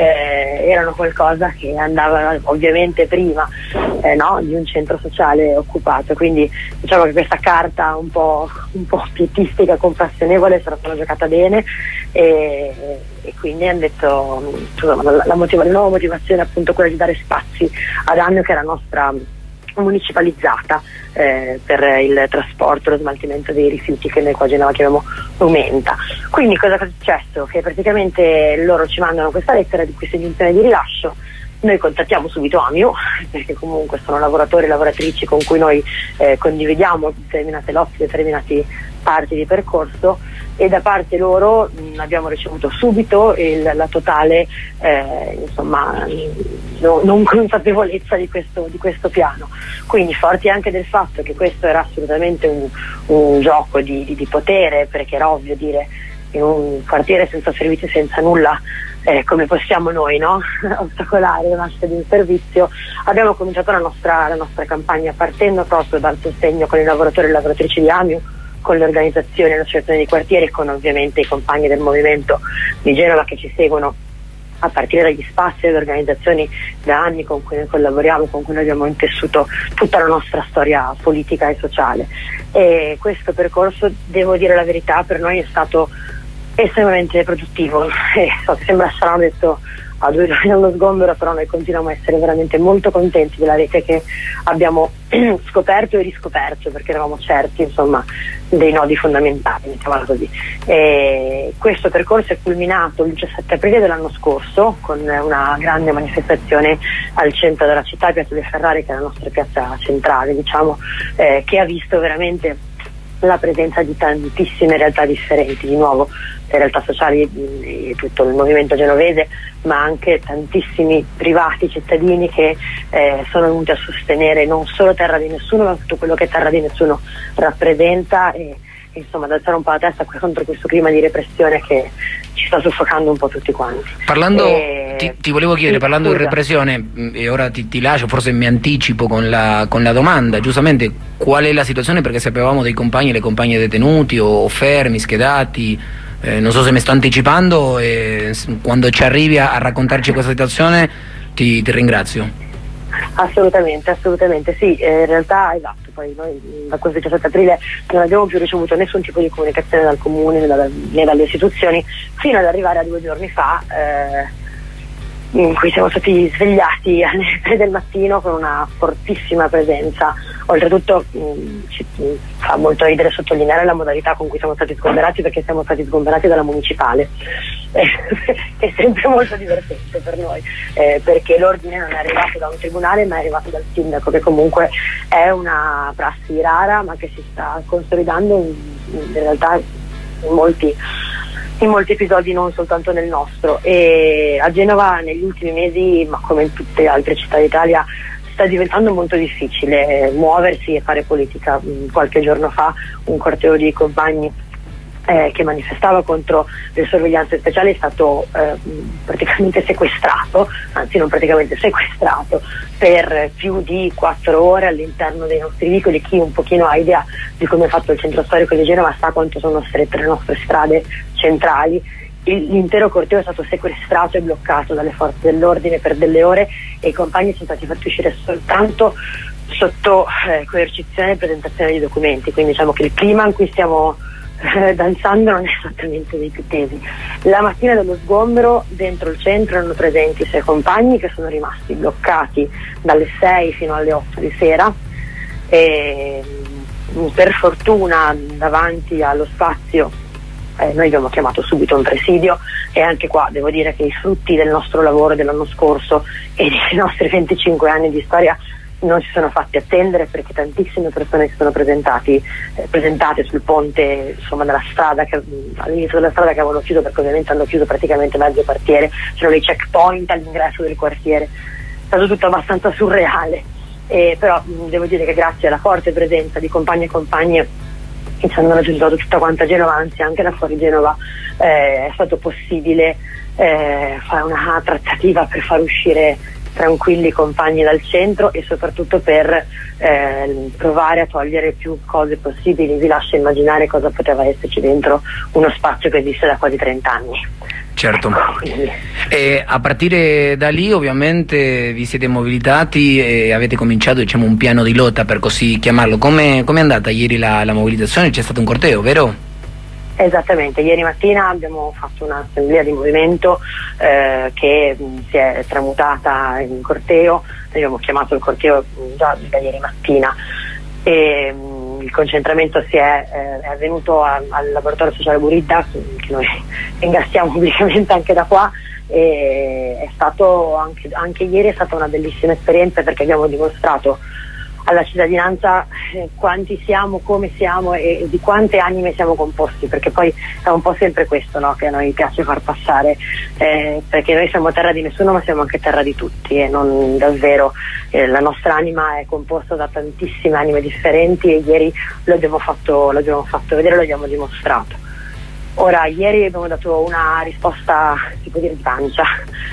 eh, erano qualcosa che andava ovviamente prima eh, no, di un centro sociale occupato. Quindi diciamo che questa carta un po', un po' pietistica, compassionevole, sarà stata giocata bene, e, e quindi hanno detto, insomma, la, la, motiva- la nuova motivazione è appunto quella di dare spazi ad Annio, che è la nostra municipalizzata eh, per il trasporto e lo smaltimento dei rifiuti, che noi qua a Genova chiamiamo Rumenta. Quindi cosa è successo? Che praticamente loro ci mandano questa lettera di questa ingiunzione di rilascio. Noi contattiamo subito Amio, perché comunque sono lavoratori e lavoratrici con cui noi eh, condividiamo determinate lotte, determinate parti di percorso, e da parte loro mh, abbiamo ricevuto subito il, la totale eh, insomma no, non consapevolezza di questo, di questo piano. Quindi forti anche del fatto che questo era assolutamente un, un gioco di, di, di potere, perché era ovvio dire in un quartiere senza servizi, senza nulla, eh, come possiamo noi, no? ostacolare la nascita di un servizio. Abbiamo cominciato la nostra, la nostra campagna partendo proprio dal sostegno con i lavoratori e le lavoratrici di Amio, con le organizzazioni e le associazioni di quartiere, e con ovviamente i compagni del movimento di Genova che ci seguono a partire dagli spazi e le organizzazioni da anni con cui noi collaboriamo, con cui noi abbiamo intessuto tutta la nostra storia politica e sociale. E questo percorso, devo dire la verità, per noi è stato estremamente produttivo, e so che sembra strano detto a due giorni dallo sgombero, però noi continuiamo a essere veramente molto contenti della rete che abbiamo scoperto e riscoperto, perché eravamo certi, insomma, dei nodi fondamentali, mettiamola così. E questo percorso è culminato il diciassette aprile dell'anno scorso con una grande manifestazione al centro della città, Piazza dei Ferrari, che è la nostra piazza centrale, diciamo, eh, che ha visto veramente la presenza di tantissime realtà differenti, di nuovo le realtà sociali e tutto il movimento genovese, ma anche tantissimi privati cittadini che eh, sono venuti a sostenere non solo Terra di Nessuno, ma tutto quello che Terra di Nessuno rappresenta, e insomma ad alzare un po' la testa contro questo clima di repressione che ci sta soffocando un po' tutti quanti. Parlando, e... ti, ti volevo chiedere, sì, parlando scusa. di repressione, e ora ti, ti lascio, forse mi anticipo con la, con la domanda, giustamente, qual è la situazione, perché sapevamo dei compagni e le compagne detenuti o, o fermi, schedati, eh, non so se mi sto anticipando, e quando ci arrivi a, a raccontarci questa situazione ti, ti ringrazio. Assolutamente, assolutamente sì, eh, in realtà esatto, poi noi da questo diciassette aprile non abbiamo più ricevuto nessun tipo di comunicazione dal comune né, da, né dalle istituzioni, fino ad arrivare a due giorni fa eh, in cui siamo stati svegliati alle tre del mattino con una fortissima presenza. Oltretutto mh, ci mh, fa molto ridere sottolineare la modalità con cui siamo stati sgomberati, perché siamo stati sgomberati dalla municipale, eh, che è sempre molto divertente per noi, eh, perché l'ordine non è arrivato da un tribunale ma è arrivato dal sindaco, che comunque è una prassi rara ma che si sta consolidando in, in realtà in molti in molti episodi, non soltanto nel nostro. E a Genova negli ultimi mesi, ma come in tutte le altre città d'Italia, sta diventando molto difficile muoversi e fare politica. Qualche giorno fa un corteo di compagni eh, che manifestava contro le sorveglianze speciali è stato eh, praticamente sequestrato, anzi non praticamente sequestrato, per più di quattro ore all'interno dei nostri vicoli. Chi un pochino ha idea di come è fatto il centro storico di Genova sa quanto sono strette le nostre strade centrali. L'intero corteo è stato sequestrato e bloccato dalle forze dell'ordine per delle ore, e i compagni sono stati fatti uscire soltanto sotto eh, coercizione e presentazione di documenti. Quindi diciamo che il clima in cui stiamo eh, danzando non è esattamente dei più tesi. La mattina dello sgombero dentro il centro erano presenti sei compagni che sono rimasti bloccati dalle sei fino alle otto di sera, e per fortuna davanti allo spazio Eh, noi abbiamo chiamato subito un presidio, e anche qua devo dire che i frutti del nostro lavoro dell'anno scorso e dei nostri venticinque anni di storia non si sono fatti attendere, perché tantissime persone si sono presentati, eh, presentate sul ponte, insomma, della strada, che, all'inizio della strada che avevano chiuso, perché ovviamente hanno chiuso praticamente mezzo quartiere, c'erano dei checkpoint all'ingresso del quartiere, è stato tutto abbastanza surreale, eh, però mh, devo dire che grazie alla forte presenza di compagni e compagne che ci hanno raggiunto tutta quanta Genova, anzi anche da fuori Genova, eh, è stato possibile eh, fare una trattativa per far uscire tranquilli i compagni dal centro e soprattutto per eh, provare a togliere più cose possibili. Vi lascio immaginare cosa poteva esserci dentro uno spazio che esiste da quasi trenta anni. Certo. E a partire da lì ovviamente vi siete mobilitati e avete cominciato, diciamo, un piano di lotta, per così chiamarlo. Come è andata ieri la, la mobilitazione? C'è stato un corteo, vero? Esattamente, ieri mattina abbiamo fatto un'assemblea di movimento eh, che mh, si è tramutata in corteo. Noi abbiamo chiamato il corteo mh, già da ieri mattina e mh, il concentramento si è, eh, è avvenuto a, al laboratorio sociale Buridda, che noi ringraziamo pubblicamente anche da qua, e è stato anche, anche ieri è stata una bellissima esperienza, perché abbiamo dimostrato alla cittadinanza eh, quanti siamo, come siamo e, e di quante anime siamo composti, perché poi è un po' sempre questo, no, che a noi piace far passare, eh, perché noi siamo terra di nessuno ma siamo anche terra di tutti, e non davvero eh, la nostra anima è composta da tantissime anime differenti, e ieri lo abbiamo fatto, l'abbiamo fatto vedere, lo abbiamo dimostrato. Ora, ieri abbiamo dato una risposta, si può dire, di pancia,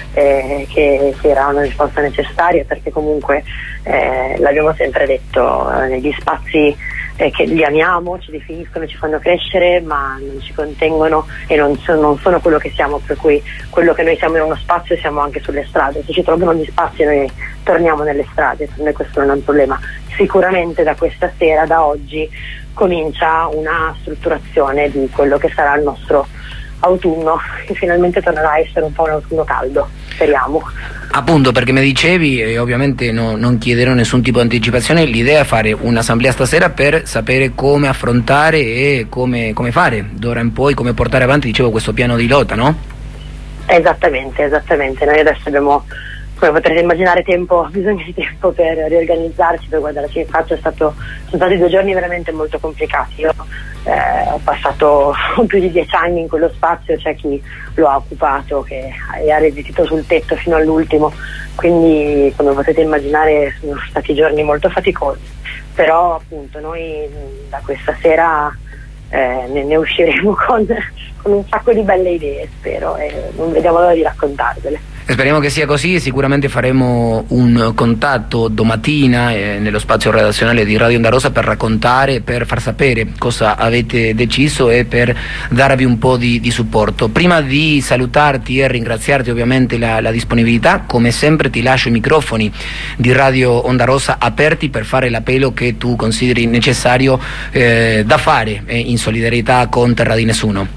eh, che, che era una risposta necessaria, perché comunque eh, l'abbiamo sempre detto, eh, negli spazi eh, che li amiamo, ci definiscono, ci fanno crescere, ma non ci contengono e non, so, non sono quello che siamo, per cui quello che noi siamo in uno spazio siamo anche sulle strade. Se ci troviamo gli spazi noi torniamo nelle strade, per noi questo non è un problema. Sicuramente da questa sera, da oggi, comincia una strutturazione di quello che sarà il nostro autunno, che finalmente tornerà a essere un po' un autunno caldo, speriamo. Appunto, perché mi dicevi, e ovviamente no, non chiederò nessun tipo di anticipazione, l'idea è fare un'assemblea stasera per sapere come affrontare e come, come fare d'ora in poi, come portare avanti, dicevo, questo piano di lotta, no? Esattamente, esattamente. Noi adesso abbiamo, come potrete immaginare, tempo, bisogno di tempo per riorganizzarci, per guardarci in faccia. È stato, sono stati due giorni veramente molto complicati. Io eh, ho passato più di dieci anni in quello spazio, c'è chi lo ha occupato, che ha resistito sul tetto fino all'ultimo, quindi come potete immaginare sono stati giorni molto faticosi, però appunto noi da questa sera eh, ne, ne usciremo con, con un sacco di belle idee, spero, e non vediamo l'ora di raccontarvele. Speriamo che sia così, e sicuramente faremo un contatto domattina eh, nello spazio redazionale di Radio Onda Rossa per raccontare, per far sapere cosa avete deciso e per darvi un po' di, di supporto. Prima di salutarti e ringraziarti ovviamente la, la disponibilità, come sempre ti lascio i microfoni di Radio Onda Rossa aperti per fare l'appello che tu consideri necessario eh, da fare eh, in solidarietà con Terra di Nessuno.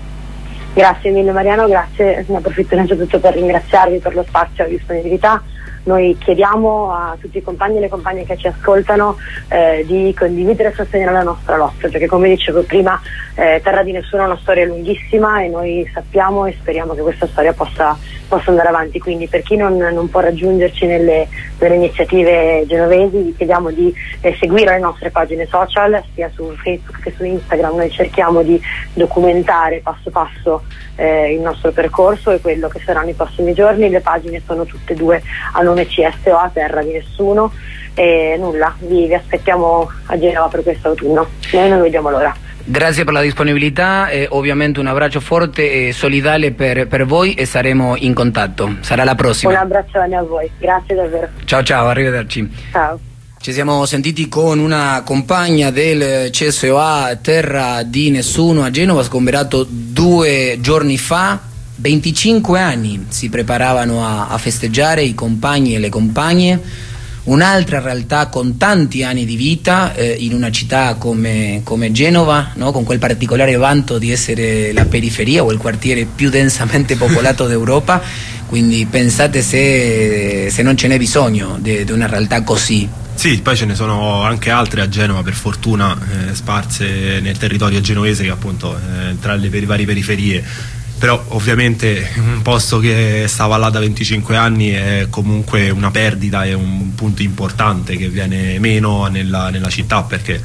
Grazie mille Mariano, grazie, ne approfitto innanzitutto per ringraziarvi per lo spazio e la disponibilità. Noi chiediamo a tutti i compagni e le compagne che ci ascoltano eh, di condividere e sostenere la nostra lotta, perché come dicevo prima eh, Terra di Nessuno è una storia lunghissima e noi sappiamo e speriamo che questa storia possa, possa andare avanti, quindi per chi non, non può raggiungerci nelle, nelle iniziative genovesi vi chiediamo di eh, seguire le nostre pagine social, sia su Facebook che su Instagram. Noi cerchiamo di documentare passo passo eh, il nostro percorso e quello che saranno i prossimi giorni. Le pagine sono tutte e due a nome C S O A, Terra di Nessuno, e nulla, vi, vi aspettiamo a Genova per questo autunno, noi non vediamo l'ora. Grazie per la disponibilità e ovviamente un abbraccio forte e solidale per, per voi, e saremo in contatto. Sarà la prossima. Un abbraccione a voi, grazie davvero. Ciao ciao, arrivederci. Ciao. Ci siamo sentiti con una compagna del C S O A Terra di Nessuno a Genova, sgomberato due giorni fa. venticinque anni si preparavano a, a festeggiare i compagni e le compagne, un'altra realtà con tanti anni di vita eh, in una città come, come Genova, no? Con quel particolare vanto di essere la periferia o il quartiere più densamente popolato d'Europa, quindi pensate se, se non ce n'è bisogno di una realtà così. Sì, poi ce ne sono anche altre a Genova, per fortuna, eh, sparse nel territorio genovese, che appunto eh, tra le per varie periferie. però ovviamente un posto che stava là da venticinque anni è comunque una perdita, è un punto importante che viene meno nella, nella città, perché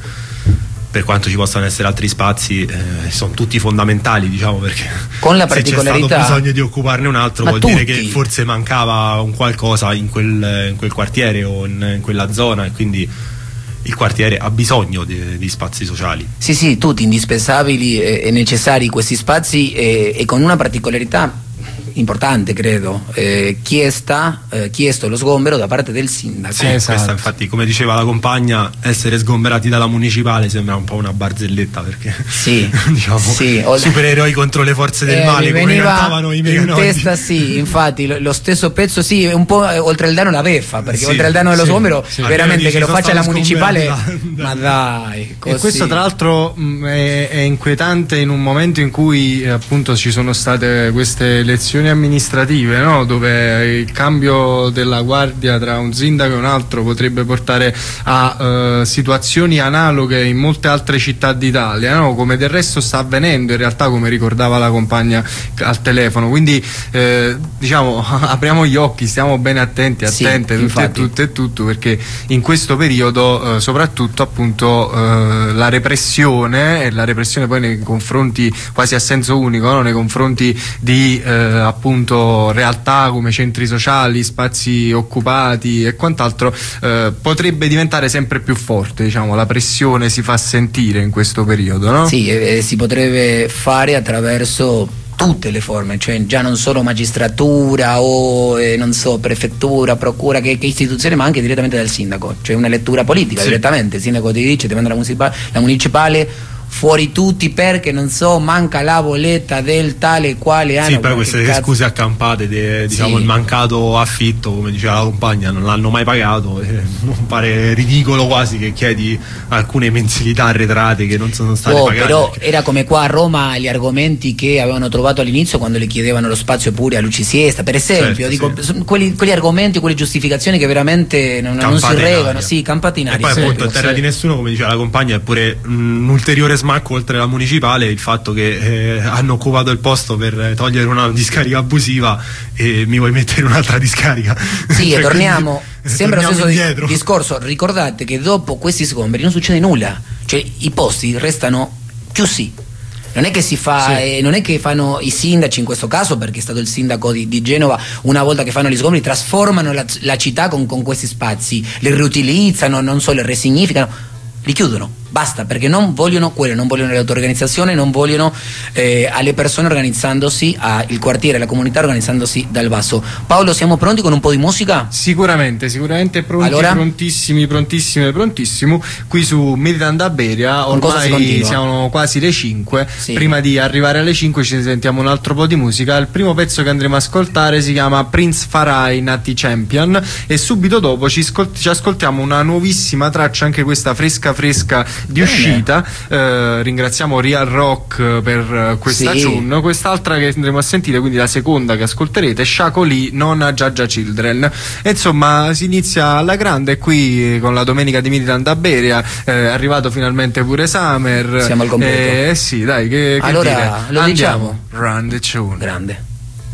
per quanto ci possano essere altri spazi eh, sono tutti fondamentali, diciamo, perché con la particolarità, se c'è stato bisogno di occuparne un altro vuol tutti. dire che forse mancava un qualcosa in quel, in quel quartiere o in, in quella zona, e quindi il quartiere ha bisogno di, di spazi sociali. Sì, sì, tutti indispensabili e, e necessari questi spazi, e, e con una particolarità importante, credo, eh, chiesta, eh, chiesto lo sgombero da parte del sindaco. Sì, esatto. Questa, infatti, come diceva la compagna, essere sgomberati dalla municipale sembra un po' una barzelletta, perché sì, diciamo sì, supereroi contro le forze del eh, male, come cantavano i in meganodi. testa, sì, infatti lo, lo stesso pezzo, sì, un po' eh, oltre il danno la beffa, perché sì, oltre il danno dello sì, sgombero sì, veramente che lo faccia la municipale da, da, ma dai, così. E questo tra l'altro mh, è, è inquietante in un momento in cui eh, appunto ci sono state queste elezioni amministrative, no? Dove il cambio della guardia tra un sindaco e un altro potrebbe portare a uh, situazioni analoghe in molte altre città d'Italia, no? Come del resto sta avvenendo in realtà, come ricordava la compagna al telefono. Quindi eh, diciamo apriamo gli occhi, stiamo bene attenti, attente, sì, tutte e tutte e tutto, perché in questo periodo eh, soprattutto appunto eh, la repressione, e la repressione poi nei confronti quasi a senso unico, no? Nei confronti di eh, appunto realtà come centri sociali, spazi occupati e quant'altro, eh, potrebbe diventare sempre più forte, diciamo, la pressione si fa sentire in questo periodo, no? Sì, e si potrebbe fare attraverso tutte le forme, cioè già non solo magistratura o eh, non so, prefettura, procura, che, che istituzione, ma anche direttamente dal sindaco, cioè una lettura politica, sì. Direttamente il sindaco ti dice, ti manda la municipale, la municipale fuori tutti perché non so, manca la bolletta del tale quale anno. Sì, poi queste cazzo... scuse accampate, de, diciamo, sì. Il mancato affitto, come diceva la compagna, non l'hanno mai pagato, eh, non pare ridicolo quasi che chiedi alcune mensilità arretrate che non sono state oh, pagate. Però perché... era come qua a Roma gli argomenti che avevano trovato all'inizio quando le chiedevano lo spazio pure a Luci Siesta, per esempio, certo, dico, sì. quelli, quegli argomenti, quelle giustificazioni che veramente non, non si regano, sì, campate in aria. E poi appunto in terra sì. di nessuno, come diceva la compagna, è pure un ulteriore smacco oltre la municipale il fatto che eh, hanno occupato il posto per togliere una discarica abusiva e mi vuoi mettere un'altra discarica. Sì, cioè, e torniamo, quindi, sembra torniamo lo stesso discorso, ricordate che dopo questi sgomberi non succede nulla, cioè i posti restano chiusi. Non è che si fa, sì. eh, non è che fanno i sindaci in questo caso, perché è stato il sindaco di, di Genova, una volta che fanno gli sgomberi trasformano la, la città con, con questi spazi, li riutilizzano, non solo li resignificano, li chiudono. Basta, perché non vogliono quello, non vogliono l'autoorganizzazione, non vogliono eh, alle persone organizzandosi, al quartiere, alla comunità organizzandosi dal basso. Paolo, siamo pronti con un po' di musica? Sicuramente, sicuramente pronti, allora? prontissimi, prontissimi, prontissimo. Qui su Militant da Beria, ormai siamo quasi le cinque, sì. Prima di arrivare alle cinque ci sentiamo un altro po' di musica. Il primo pezzo che andremo ad ascoltare si chiama Prince Farai, Nati Champion, e subito dopo ci, ci ascoltiamo una nuovissima traccia, anche questa fresca fresca di Bene. uscita. Eh, ringraziamo Real Rock per questa sì. tune. Quest'altra che andremo a sentire, quindi la seconda che ascolterete, Shaco Lee, Nonna Giagia Children. E insomma si inizia alla grande qui con la domenica di Militant da Beria. Eh, è arrivato finalmente pure Summer. Siamo al completo. Eh sì, dai, che, che allora dire? lo Andiamo. diciamo. Run the tune. Grande.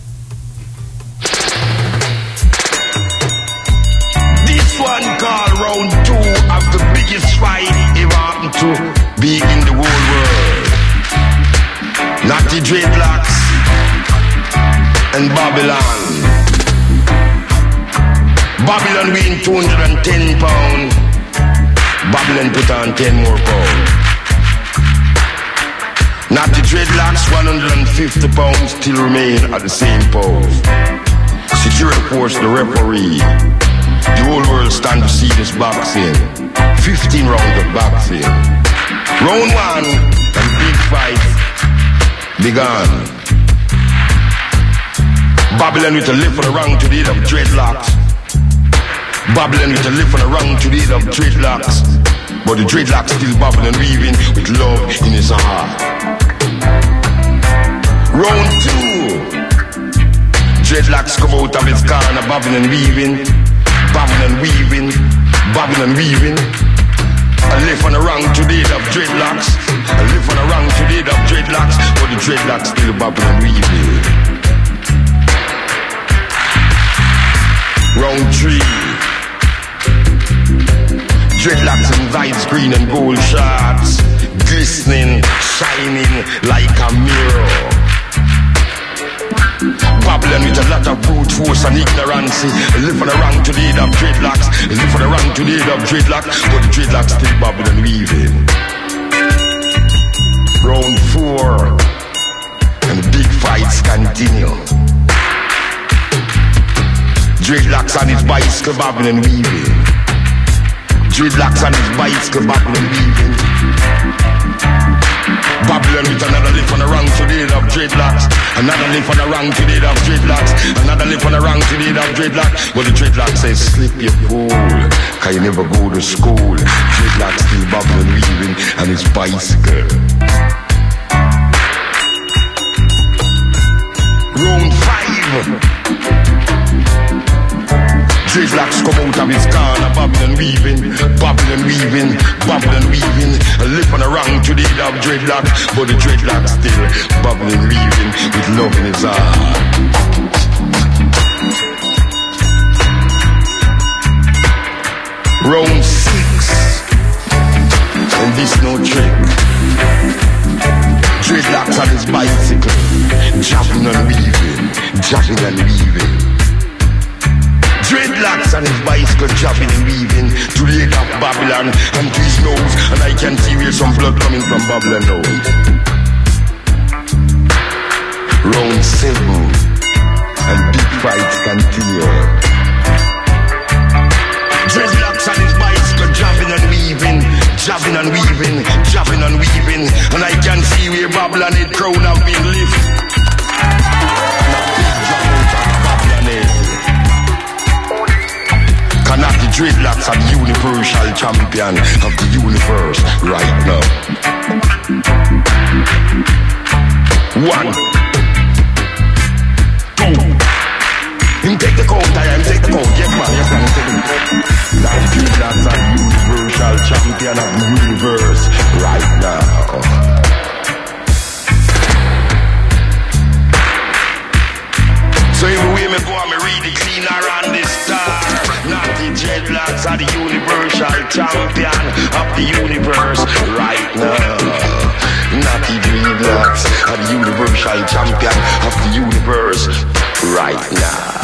This one called round two of the biggest fight ever happened to be in the whole world. Natty Dreadlocks and Babylon. Babylon win two hundred ten pounds. Babylon put on ten more pounds. Natty Dreadlocks one hundred fifty pounds still remain at the same pose. Security force the referee. The whole world stand to see this boxing. Fifteen rounds of boxing. Round one, and big fight began. Babylon with a lip for the wrong to the head of dreadlocks. Babylon with a lip for the wrong to the head of dreadlocks. But the dreadlocks still Babylon weaving with love in his heart. Round two, dreadlocks come out of his corner, Babylon weaving. Babylon weaving, Babylon weaving. I live on the wrong to the head of dreadlocks. I live on the wrong to the head of dreadlocks. But the dreadlocks dreadlocks still bobbing and weaving. Round three. Dreadlocks in widescreen and gold shards, glistening, shining like a mirror. Babbling with a lot of brute force and ignorance. Live for the rank to the head of dreadlocks. Live for the rank to the head of dreadlocks. But the dreadlocks still babbling and weaving. Round four. And the big fights continue. Dreadlocks on his bicycle babbling and weaving. Dreadlocks on his bicycle babbling and weaving. Babylon with another lift on the rank to the head of dreadlocks. Another lift on the rank to the head of dreadlocks. Another lift on the rank to the head of dreadlocks. But the dreadlock says, slip your fool, cause you never go to school. Dreadlocks still babbling, weaving on his bicycle. Round five. Dreadlocks come out of his corner, babbling, weaving, babbling, weaving, babbling, weaving. A lip on the rank to the head of dreadlock, but the dreadlock still babbling, weaving with love in his heart. Round six, and this no trick. Dreadlocks on his bicycle, jabbing and weaving, jabbing and weaving. Dreadlocks on his bicycle, chopping and weaving to the head of Babylon and to his nose, and I can see where some blood coming from Babylon now. Round seven, and big fights continue. Dreadlocks on his bicycle, jabbing and weaving, jabbing and weaving, jabbing and weaving, and I can see where Babylon head crown have been lifted. Kanaki Dreadlocks are the universal champion of the universe right now. One, two. Him take the count, I am take the count. Yes man, yes man, take the count. Kanaki Dreadlocks are the universal champion of the universe right now. So everywhere me go, me read the cleaner and the star. Naughty dreadlocks are the universal champion of the universe right now. Naughty dreadlocks are the universal champion of the universe right now.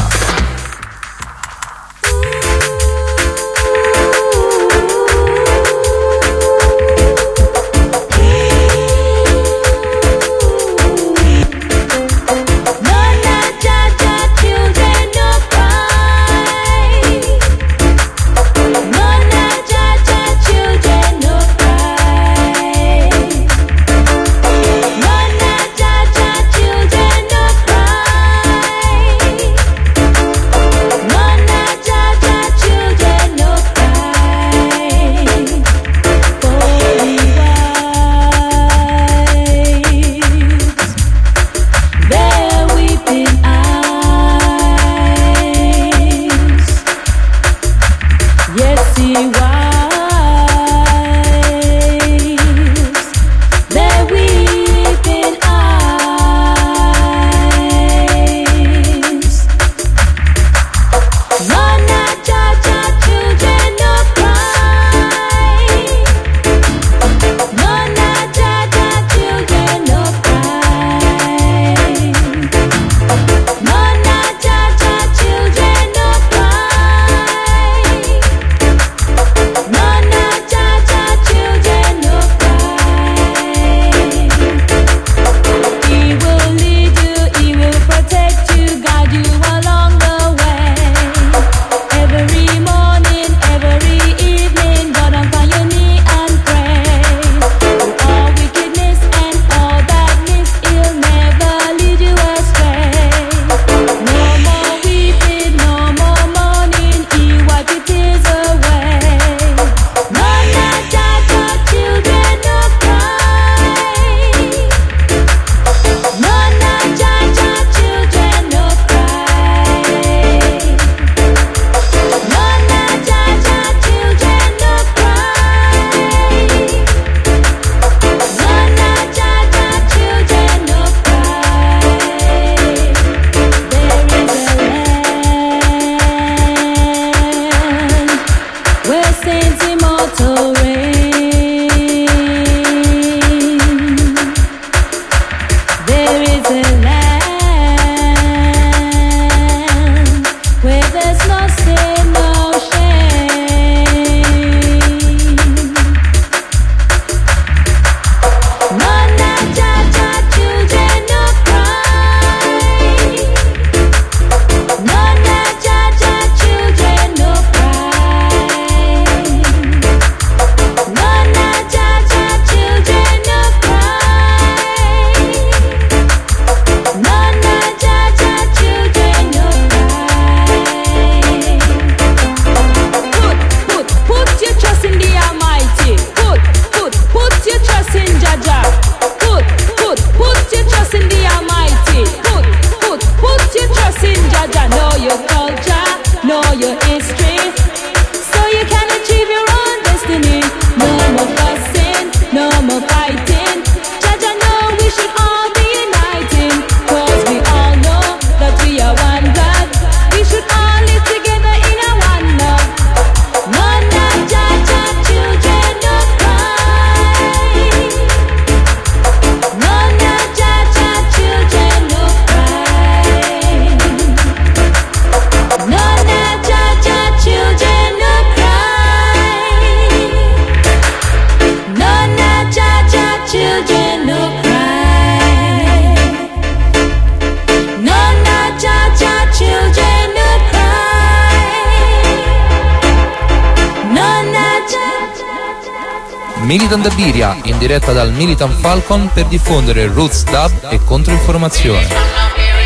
Militant Dabiria, in diretta dal Militant Falcon per diffondere roots, dub e controinformazione.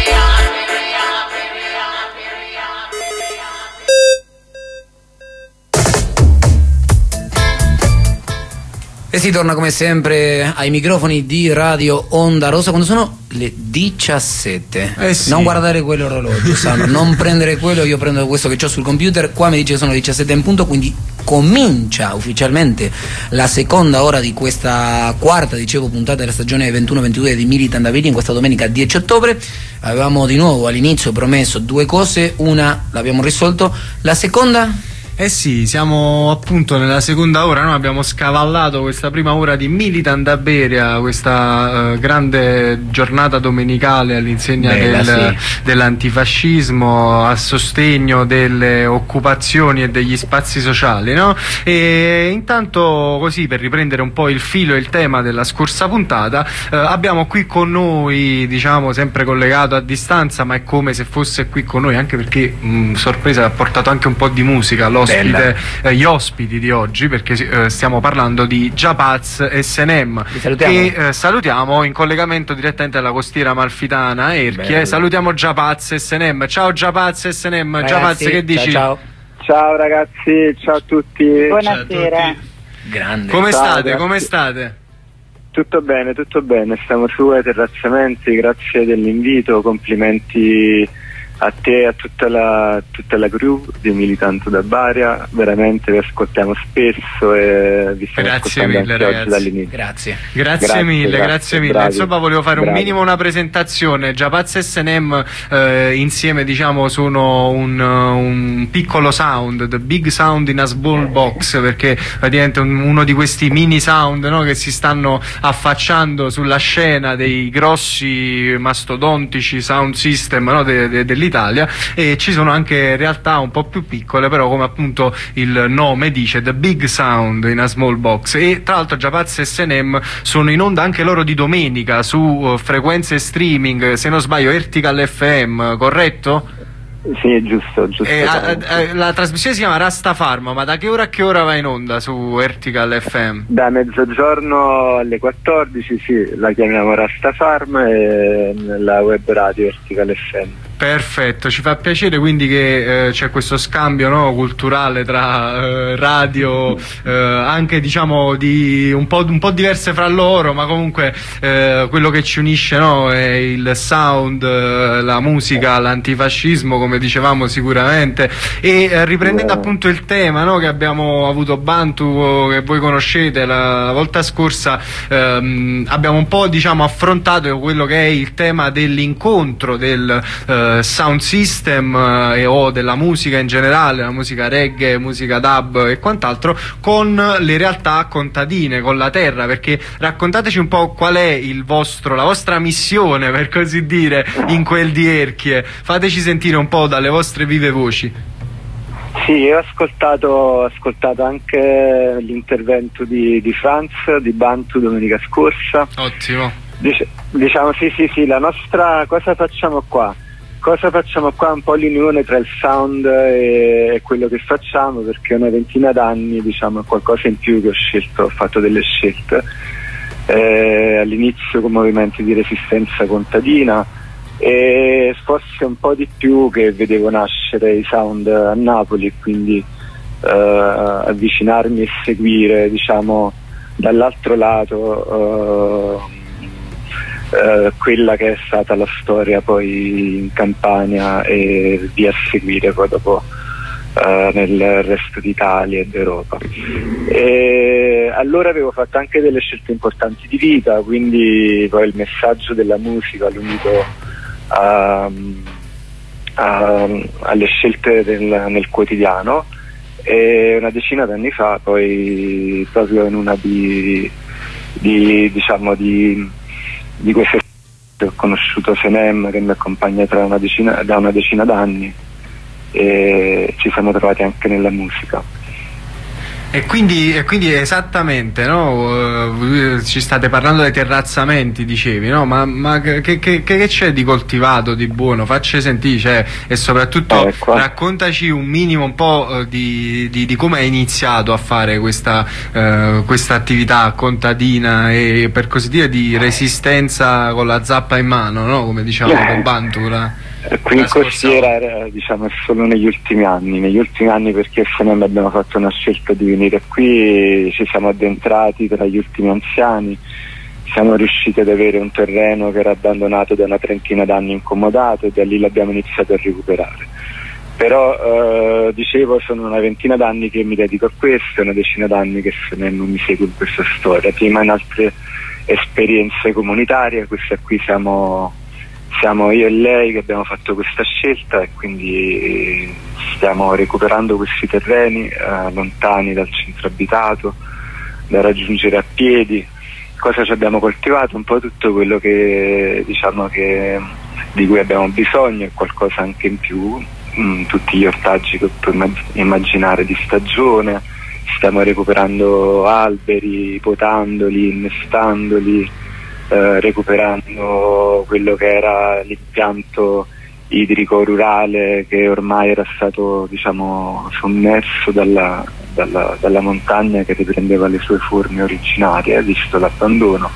E si torna come sempre ai microfoni di Radio Onda Rossa quando sono le diciassette. Eh sì. Non guardare quell'orologio, Sandro, non prendere quello, io prendo questo che ho sul computer. Qua mi dice che sono le diciassette in punto, quindi comincia ufficialmente la seconda ora di questa quarta, dicevo, puntata della stagione ventuno ventidue di Militant Dabiria in questa domenica dieci ottobre. Avevamo di nuovo all'inizio promesso due cose, una l'abbiamo risolto, la seconda... Eh sì, siamo appunto nella seconda ora, noi abbiamo scavallato questa prima ora di Militant Dabiria, questa uh, grande giornata domenicale all'insegna Bella, del, sì. dell'antifascismo, a sostegno delle occupazioni e degli spazi sociali, no? E intanto, così, per riprendere un po' il filo e il tema della scorsa puntata, uh, abbiamo qui con noi, diciamo, sempre collegato a distanza, ma è come se fosse qui con noi, anche perché, mh, sorpresa, ha portato anche un po' di musica, l'ospite, eh, gli ospiti di oggi, perché eh, stiamo parlando di Jabaz e Senem, che eh, salutiamo in collegamento direttamente dalla costiera amalfitana Erchie. Bello. Salutiamo Jabaz e Senem. Ciao Jabaz e Senem. Ragazzi, Jabaz, che dici? Ciao, ciao. Ciao ragazzi, ciao a tutti. Buonasera. Ciao a tutti. Grande. Come Ciao, state? grazie. Come state? Tutto bene, tutto bene. Stiamo su ai terrazzamenti, grazie dell'invito, complimenti a te e a tutta la, tutta la crew di Militant Dabiria. Veramente vi ascoltiamo spesso e vi stiamo Grazie ascoltando mille, anche ragazzi. oggi dall'inizio. Grazie. Grazie, Grazie, mille, grazie, grazie mille. bravi, Insomma, volevo fare bravi. un minimo una presentazione. Jabaz e Senem eh, insieme, diciamo, sono un, un piccolo sound, the big sound in a small box, perché praticamente un, uno di questi mini sound, no, che si stanno affacciando sulla scena dei grossi mastodontici sound system, no, de, de, dell'Italia. E ci sono anche realtà un po' più piccole, però, come appunto il nome dice, the big sound in a small box. E tra l'altro Jabaz e Senem sono in onda anche loro di domenica su uh, frequenze streaming, se non sbaglio Vertical F M, corretto? Sì, giusto, giusto. E, a, a, la trasmissione si chiama Rastafarma, ma da che ora a che ora va in onda su Vertical F M? Da mezzogiorno alle quattordici, sì, la chiamiamo Rastafarm, e nella web radio Vertical F M. Perfetto, ci fa piacere quindi che eh, c'è questo scambio, no, culturale tra eh, radio, eh, anche, diciamo, di un po', un po' diverse fra loro, ma comunque eh, quello che ci unisce, no, è il sound, eh, la musica, l'antifascismo, come dicevamo sicuramente. E eh, riprendendo yeah. appunto il tema, no, che abbiamo avuto Bantu, che voi conoscete, la, la volta scorsa ehm, abbiamo un po', diciamo, affrontato quello che è il tema dell'incontro del eh, sound system eh, o della musica in generale, la musica reggae, musica dub e quant'altro, con le realtà contadine, con la terra, perché raccontateci un po' qual è il vostro, la vostra missione, per così dire, in quel di Erchie. Fateci sentire un po' dalle vostre vive voci. Sì, io ho ascoltato, ho ascoltato anche l'intervento di, di Franz, di Bantu domenica scorsa. Ottimo. Dic- diciamo sì sì sì, la nostra, cosa facciamo qua? Cosa facciamo qua? Un po' l'unione tra il sound e, e quello che facciamo, perché una ventina d'anni, diciamo, qualcosa in più che ho scelto, ho fatto delle scelte. Eh, all'inizio con movimenti di resistenza contadina, e forse un po' di più che vedevo nascere i sound a Napoli, quindi eh, avvicinarmi e seguire, diciamo, dall'altro lato eh, eh, quella che è stata la storia poi in Campania e via a seguire poi dopo eh, nel resto d'Italia e d'Europa. E allora avevo fatto anche delle scelte importanti di vita, quindi poi il messaggio della musica l'ho unito A, a, alle scelte del, nel quotidiano, e una decina d'anni fa poi, proprio in una di, di diciamo di, di queste, ho conosciuto Senem, che mi accompagna tra una decina, da una decina d'anni, e ci siamo trovati anche nella musica. E quindi, e quindi esattamente, no? Uh, ci state parlando dei terrazzamenti, dicevi, no? Ma, ma che, che, che c'è di coltivato, di buono? Facci sentire, cioè, e soprattutto ecco. raccontaci un minimo un po' uh, di, di, di come hai iniziato a fare questa uh, questa attività contadina e per così dire di resistenza con la zappa in mano, no? Come diciamo yeah. con Bantura. Qui in costiera diciamo è solo negli ultimi anni, negli ultimi anni perché se noi abbiamo fatto una scelta di venire qui, ci siamo addentrati tra gli ultimi anziani, siamo riusciti ad avere un terreno che era abbandonato da una trentina d'anni incomodato e da lì l'abbiamo iniziato a recuperare. Però eh, dicevo, sono una ventina d'anni che mi dedico a questo e una decina d'anni che se ne non mi seguo in questa storia, prima in altre esperienze comunitarie, questa qui siamo Siamo io e lei che abbiamo fatto questa scelta e quindi stiamo recuperando questi terreni eh, lontani dal centro abitato, da raggiungere a piedi. Cosa ci abbiamo coltivato? Un po' tutto quello che diciamo che di cui abbiamo bisogno e qualcosa anche in più, mh, tutti gli ortaggi che puoi immaginare di stagione. Stiamo recuperando alberi, potandoli, innestandoli, Eh, recuperando quello che era l'impianto idrico rurale che ormai era stato diciamo sommerso dalla, dalla, dalla montagna che riprendeva le sue forme originarie visto l'abbandono,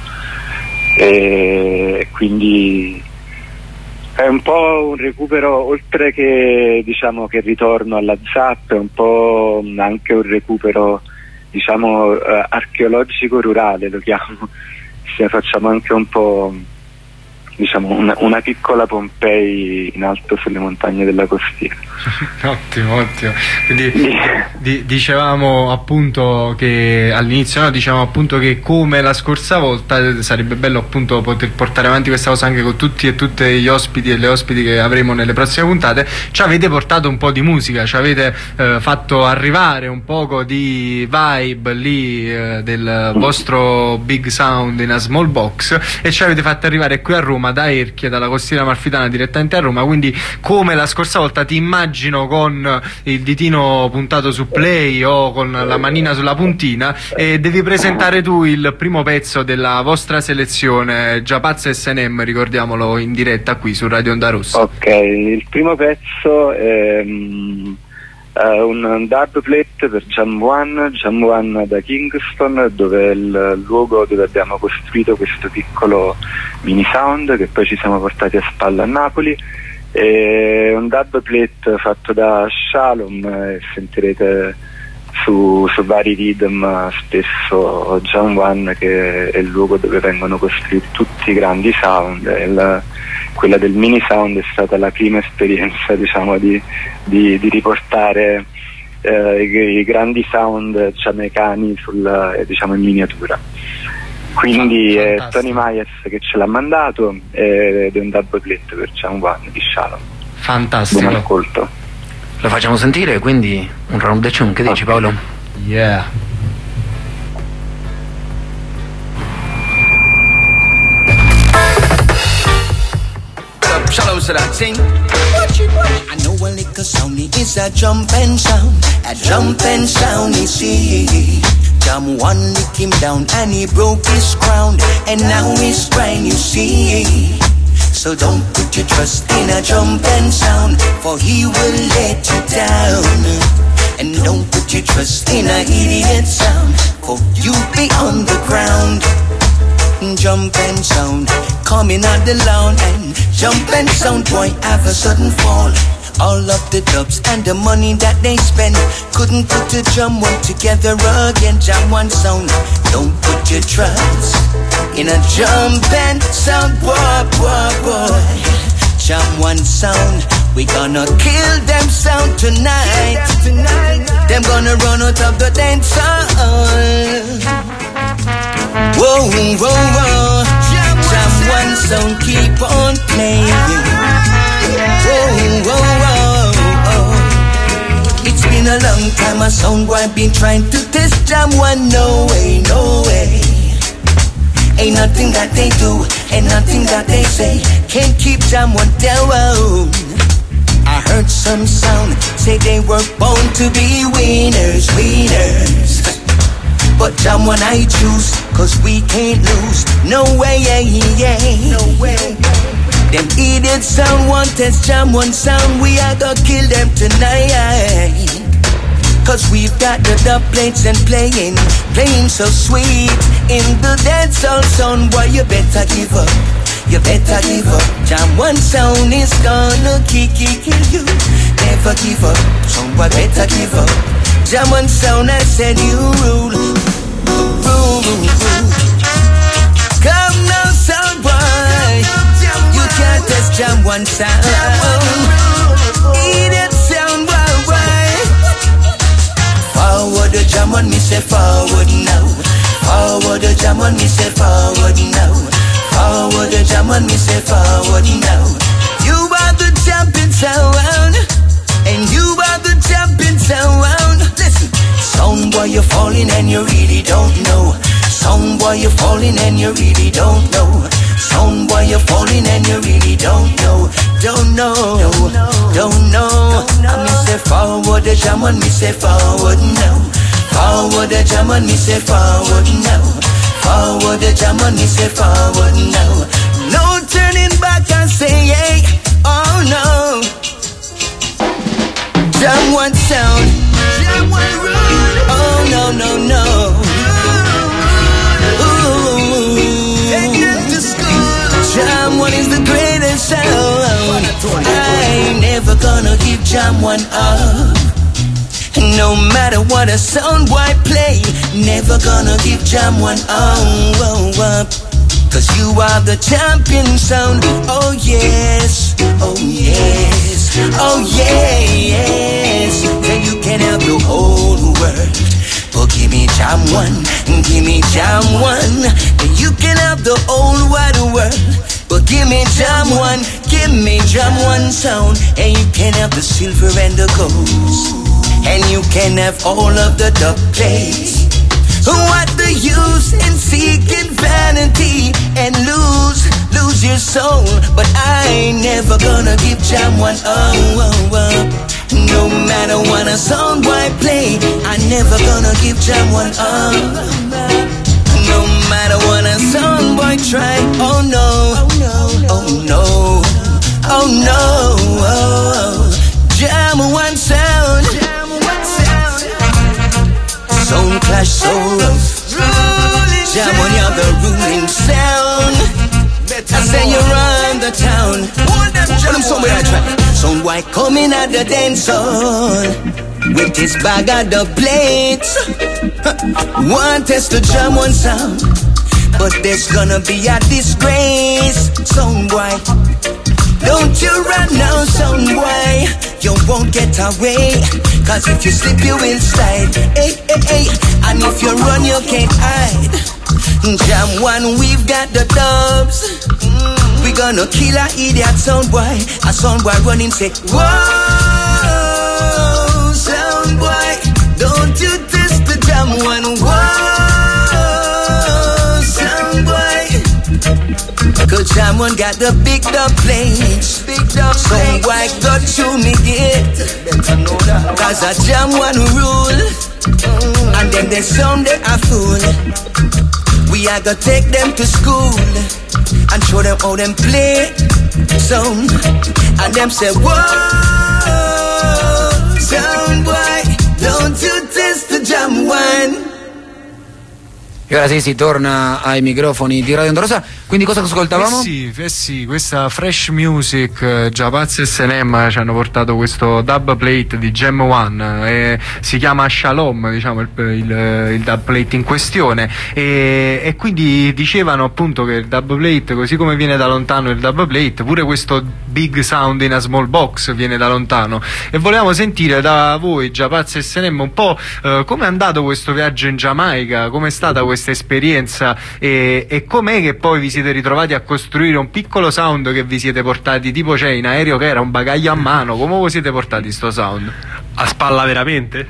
e quindi è un po' un recupero, oltre che diciamo che ritorno alla zappa, è un po' anche un recupero diciamo eh, archeologico rurale, lo chiamo. Se facciamo anche un po' diciamo una, una piccola Pompei in alto sulle montagne della costiera. Ottimo, ottimo. Quindi di, dicevamo appunto che all'inizio no, diciamo appunto che come la scorsa volta sarebbe bello appunto poter portare avanti questa cosa anche con tutti e tutte gli ospiti e le ospiti che avremo nelle prossime puntate. Ci avete portato un po' di musica, ci avete eh, fatto arrivare un poco di vibe lì eh, del vostro big sound in a small box e ci avete fatto arrivare qui a Roma da Erchia, dalla costiera amalfitana direttamente a Roma, quindi come la scorsa volta ti immagino con il ditino puntato su play o con la manina sulla puntina e devi presentare tu il primo pezzo della vostra selezione, Giapazza e S N M, ricordiamolo in diretta qui su Radio Onda Rossa. Ok, il primo pezzo è um, uh, un dub plate per Jam One, Jam One da Kingston, dove è il luogo dove abbiamo costruito questo piccolo mini sound che poi ci siamo portati a spalla a Napoli. È un dub plate fatto da Shalom e sentirete su, su vari rhythm spesso Jam One, che è il luogo dove vengono costruiti tutti i grandi sound. Il, quella del mini sound è stata la prima esperienza diciamo di, di, di riportare eh, i, i grandi sound giamaicani sul, eh, diciamo in miniatura. Quindi è Tony Myers che ce l'ha mandato ed è un dub plate per Jam One di Shalom. Fantastico. Buon ascolto. Lo facciamo sentire, quindi un round the tune, che dici Paolo? Yeah. Shalom to that thing. I know a little sound is a jumping sound, a jumping sound, you see. Jam One lick him down and he broke his crown, and now he's crying, you see. So don't put your trust in a jumping sound, for he will let you down. And don't put your trust in a idiot sound, for you'll be on the ground. Jumping sound, coming out the lawn, and jumping sound, boy, have a sudden fall. All of the dubs and the money that they spend couldn't put the Jam One together again. Jam One sound, don't put your trust in a jumping sound, boy, boy, boy. Jam One sound, we gonna kill them sound tonight. Them gonna run out of the dance hall. Whoa, whoa, whoa. Jam One sound, keep on playing. Whoa, whoa, whoa. It's been a long time, a sound boy been trying to test Jam One. No way, no way. Ain't nothing that they do, ain't nothing that they say can keep Jam One down. I heard some sound say they were born to be winners, winners. but jam one I choose, cause we can't lose. No way, yeah, yeah. No way. Them idiots sound one test jam one sound, we are gonna kill them tonight. Cause we've got the dub plates and playing, playing so sweet. In the dancehall sound, boy, you better give up. You better give up. Jam one sound is gonna kick, kick, kill you. Never give up. Sound boy, better give up. Jam one sound, I said you rule. Rule, rule. Come now, sound boy. You can't test jam one sound. Eat it, sound boy, boy. Forward the jam on me, say forward now. Forward the jam on me, say forward now. Forward the jam on me, say forward now. You are the champion sound, and you are the champion sound. Listen, sound boy, you're falling and you really don't know. Sound boy, you're falling and you really don't know. Sound boy, you're falling and you really don't know. Don't know, don't know. I me say forward the jam on me, say forward now. Forward the jam on me, say forward now. Forward the jam on me, say forward now. No turning back and say hey, oh no. Jam one sound, jam one rule. Oh no, no, no. Ooh, take them to school. Jam one is the greatest sound. I ain't never gonna give jam one up. No matter what a sound boy play, never gonna give jam one up. Cause you are the champion sound. Oh yes, oh yes, oh yes. Then you can have the whole world, but give me jam one, give me jam one. Then you can have the whole wide world, but give me jam one, give me jam one sound. And you can have the silver and the gold, and you can have all of the dub plates. What the use in seeking vanity and lose, lose your soul? But I ain't never gonna give jam one up. Oh, oh. No matter what a song boy play, I never gonna give jam one up. No matter what a song boy try, oh no, oh no, oh no, oh. Jam one sound. Sound clash so rough. Jam on you're the ruling sound. I say you run the town. Tell them somewhere I try. Sound white coming at the dance hall with his bag of the plates. One test to jam one sound, but there's gonna be a disgrace. Sound white, don't you run now, sound boy. You won't get away, cause if you slip you will slide. Hey, hey, hey. And if you run you can't hide. Jam one, we've got the dubs. mm. We gonna kill a idiot sound boy. A sound boy running say, whoa, sound boy, don't you test the jam one. Whoa, sound boy, cause jam one got the big dub plates. Big dub plates. Sound boy got you me get. Cause a jam one rule, and then they sound they a fool. We are gonna take them to school and show them how them play sound. And them say, whoa, sound boy, don't you test the jam one. E ora sì, si torna ai microfoni di Radio Onda Rossa. Quindi cosa ascoltavamo? Eh sì, eh sì, questa fresh music, eh, Japaz e Senem ci hanno portato questo dub plate di Jam One, eh, si chiama Shalom, diciamo il, il, il dub plate in questione, e, e quindi dicevano appunto che il dub plate, così come viene da lontano il dub plate, pure questo big sound in a small box viene da lontano. E volevamo sentire da voi, Japaz e Senem, un po' eh, come è andato questo viaggio in Giamaica, com'è stata questa esperienza, e, e com'è che poi vi siete ritrovati a costruire un piccolo sound che vi siete portati, tipo c'è in aereo che era un bagaglio a mano. Come vi siete portati sto sound? A spalla veramente?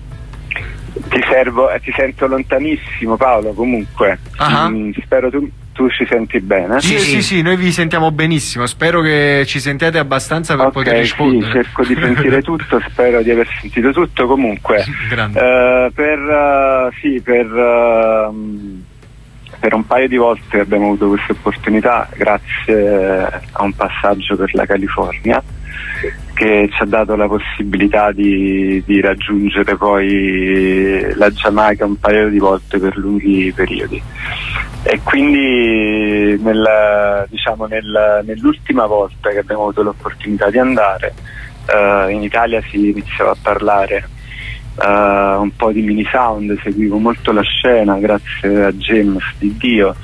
Ti servo, eh, ti sento lontanissimo, Paolo, comunque. Uh-huh. mm, spero tu Tu ci senti bene? Sì, sì, sì, sì, noi vi sentiamo benissimo. Spero che ci sentiate abbastanza per okay, poter rispondere. Sì, cerco di sentire tutto, spero di aver sentito tutto. Comunque, uh, per uh, sì, per uh, per un paio di volte abbiamo avuto questa opportunità, grazie a un passaggio per la California, che ci ha dato la possibilità di, di raggiungere poi la Giamaica un paio di volte per lunghi periodi. E quindi nel, diciamo nel, nell'ultima volta che abbiamo avuto l'opportunità di andare, uh, in Italia si iniziava a parlare uh, un po' di mini sound, seguivo molto la scena grazie a James Di Dio.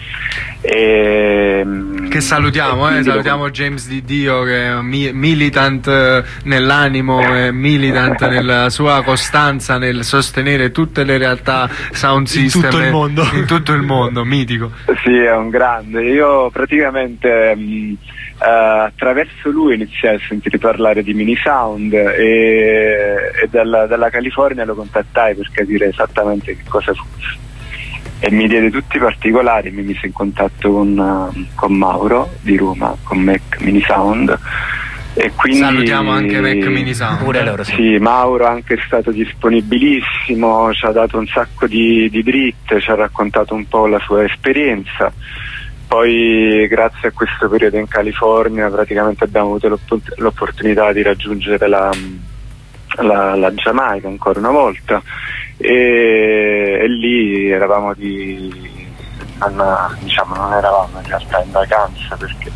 E, che salutiamo, eh, salutiamo lo... James Di Dio, che è un mi militant nell'animo e militant nella sua costanza nel sostenere tutte le realtà sound system in tutto il mondo, in tutto il mondo, mitico. Sì, è un grande. Io praticamente mh, uh, attraverso lui iniziai a sentire parlare di mini sound e, e dalla, dalla California lo contattai per capire esattamente che cosa fosse. E mi diede tutti i particolari, mi mise in contatto con, uh, con Mauro di Roma, con Mac Mini Sound, e quindi salutiamo anche Mac Mini Sound. Pure loro, sì. Sì, Mauro è anche stato disponibilissimo, ci ha dato un sacco di, di dritte, ci ha raccontato un po' la sua esperienza. Poi grazie a questo periodo in California praticamente abbiamo avuto l'opportunità di raggiungere la, la, la Giamaica ancora una volta. E, e lì eravamo di non, diciamo non eravamo in realtà in vacanza perché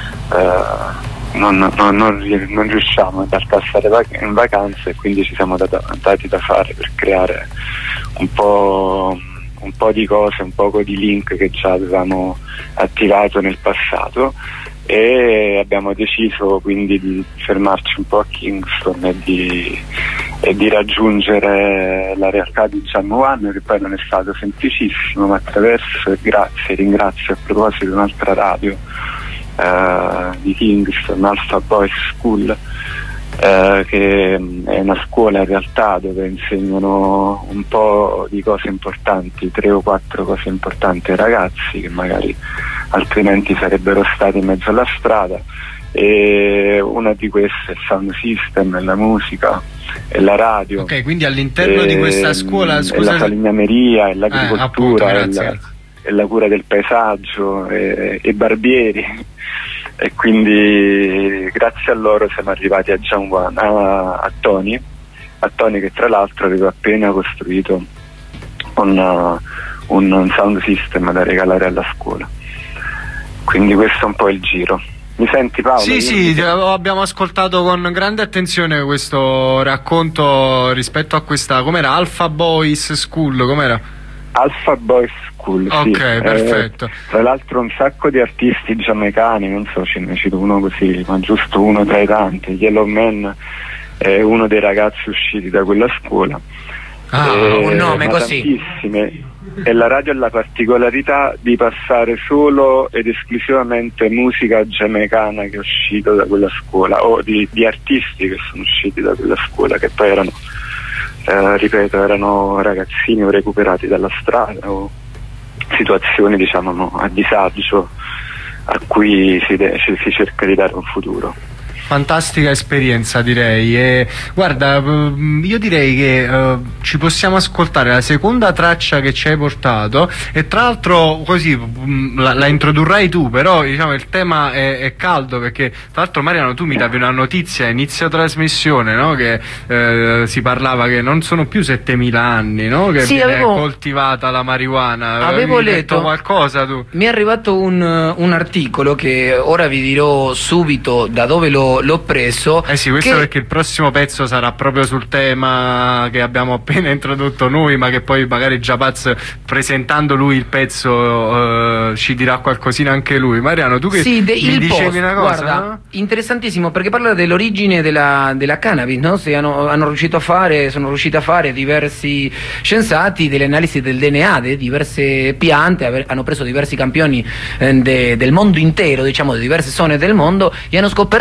eh, non, non, non, non riusciamo in realtà a stare in vacanza, e quindi ci siamo dati, dati da fare per creare un po', un po' di cose, un po' di link che già avevamo attivato nel passato, e abbiamo deciso quindi di fermarci un po' a Kingston e di, e di raggiungere la realtà di Jam One, che poi non è stato semplicissimo, ma attraverso, e grazie, ringrazio a proposito un'altra radio eh, di Kingston, Alpha Boys School, eh, che è una scuola in realtà dove insegnano un po' di cose importanti, tre o quattro cose importanti ai ragazzi che magari altrimenti sarebbero stati in mezzo alla strada, e una di queste è il sound system, la musica e la radio. Ok, quindi all'interno di questa scuola, scusa, la falegnameria, e l'agricoltura, eh, e, la, e la cura del paesaggio, e, e barbieri, e quindi grazie a loro siamo arrivati a Jam One, a, a Tony a Tony che tra l'altro aveva appena costruito un, un, un sound system da regalare alla scuola. Quindi questo è un po' il giro. Mi senti, Paolo? Sì, sì, mi... abbiamo ascoltato con grande attenzione questo racconto rispetto a questa, com'era? Alpha Boys School, com'era? Alpha Boys School, ok, sì. Perfetto. Eh, tra l'altro un sacco di artisti giamaicani, non so, ce ne cito uno così, ma giusto uno tra i tanti. Yellow Man è uno dei ragazzi usciti da quella scuola. Ah, eh, un nome così. Tantissime. E la radio ha la particolarità di passare solo ed esclusivamente musica giamaicana che è uscita da quella scuola, o di, di artisti che sono usciti da quella scuola, che poi erano, eh, ripeto, erano ragazzini o recuperati dalla strada, o situazioni, diciamo, no, a disagio a cui si, de- si cerca di dare un futuro. Fantastica esperienza, direi. E guarda, io direi che uh, ci possiamo ascoltare la seconda traccia che ci hai portato, e tra l'altro così la, la introdurrai tu, però diciamo il tema è, è caldo, perché tra l'altro Mariano tu mi davi una notizia a inizio trasmissione, no? Che eh, si parlava che non sono più settemila anni, no? Che sì, viene avevo, coltivata la marijuana. Avevo mi letto qualcosa tu? Mi è arrivato un, un articolo che ora vi dirò subito da dove lo l'ho preso. Eh sì, questo che... perché il prossimo pezzo sarà proprio sul tema che abbiamo appena introdotto noi, ma che poi magari Giapaz, presentando lui il pezzo, uh, ci dirà qualcosina anche lui. Mariano, tu che sì, de, mi dicevi post, una cosa? Guarda, no? Interessantissimo, perché parla dell'origine della, della cannabis, no? Se hanno, hanno riuscito a fare, sono riusciti a fare diversi scienziati delle analisi del D N A di diverse piante, aver, hanno preso diversi campioni eh, de, del mondo intero, diciamo, di diverse zone del mondo, e hanno scoperto che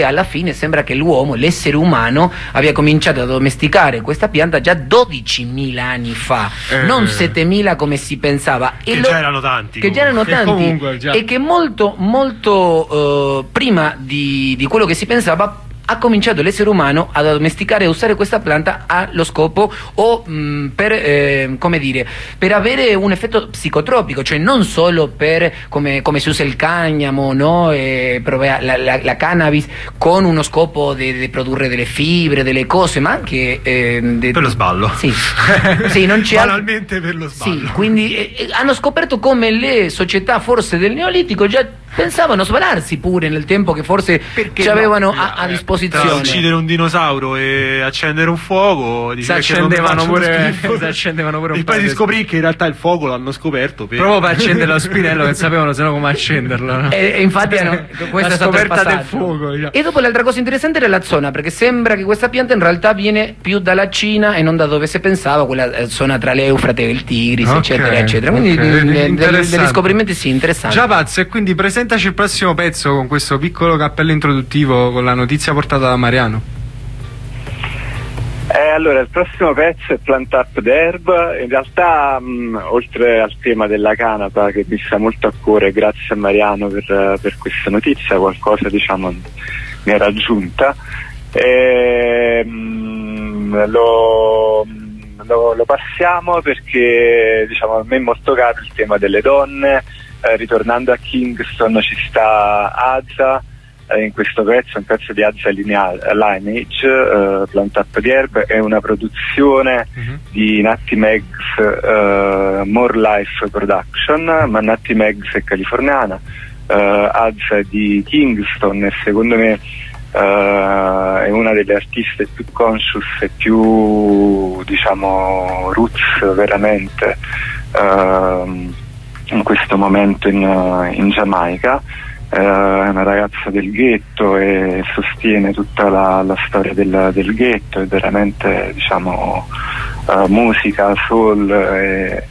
e alla fine sembra che l'uomo, l'essere umano, abbia cominciato a domesticare questa pianta già dodicimila anni fa, eh, non settemila come si pensava. Che e già lo, erano tanti. Che già erano tanti. Comunque, già. E che molto, molto uh, prima di, di quello che si pensava ha cominciato l'essere umano ad addomesticare e usare questa pianta allo scopo o mh, per, eh, come dire, per avere un effetto psicotropico, cioè non solo per come, come si usa il cagnamo, no? E la, la, la cannabis con uno scopo di produrre delle fibre, delle cose, ma anche eh, de, per lo sballo. Sì, sì, non c'è banalmente per lo sballo. Sì, quindi eh, hanno scoperto come le società forse del Neolitico già pensavano sbalarsi pure nel tempo che forse ci avevano no? a, a disposizione. Tra uccidere un dinosauro e accendere un fuoco, si accendevano pure, si accendevano pure un e poi si scoprì che in realtà il fuoco l'hanno scoperto per... proprio per accendere lo spinello, che sapevano se no come accenderlo, no? E, e infatti hanno, questa è scoperta del fuoco, cioè. E dopo l'altra cosa interessante era la zona, perché sembra che questa pianta in realtà viene più dalla Cina e non da dove si pensava, quella zona tra l'Eufrate e il Tigris, okay, eccetera eccetera, quindi okay, degli, degli scoprimenti sì interessanti. Già pazzo, e quindi presentaci il prossimo pezzo con questo piccolo cappello introduttivo con la notizia portata da Mariano. Eh, allora, il prossimo pezzo è Plant Up the Herb. In realtà, mh, oltre al tema della canapa, che mi sta molto a cuore, grazie a Mariano per, per questa notizia, qualcosa diciamo mi era aggiunta. E, mh, lo, lo, lo passiamo perché diciamo, a me è molto caro il tema delle donne. Eh, ritornando a Kingston ci sta Azza. In questo pezzo, un pezzo di Azza Lineage, uh, Plant Up the Herb, è una produzione uh-huh. di Natty Meggs uh, More Life Production, ma Natty Meggs è californiana, uh, Azza è di Kingston e secondo me uh, è una delle artiste più conscious e più diciamo roots veramente uh, in questo momento in, uh, in Giamaica. È una ragazza del ghetto e sostiene tutta la, la storia del, del ghetto, è veramente diciamo uh, musica, soul e,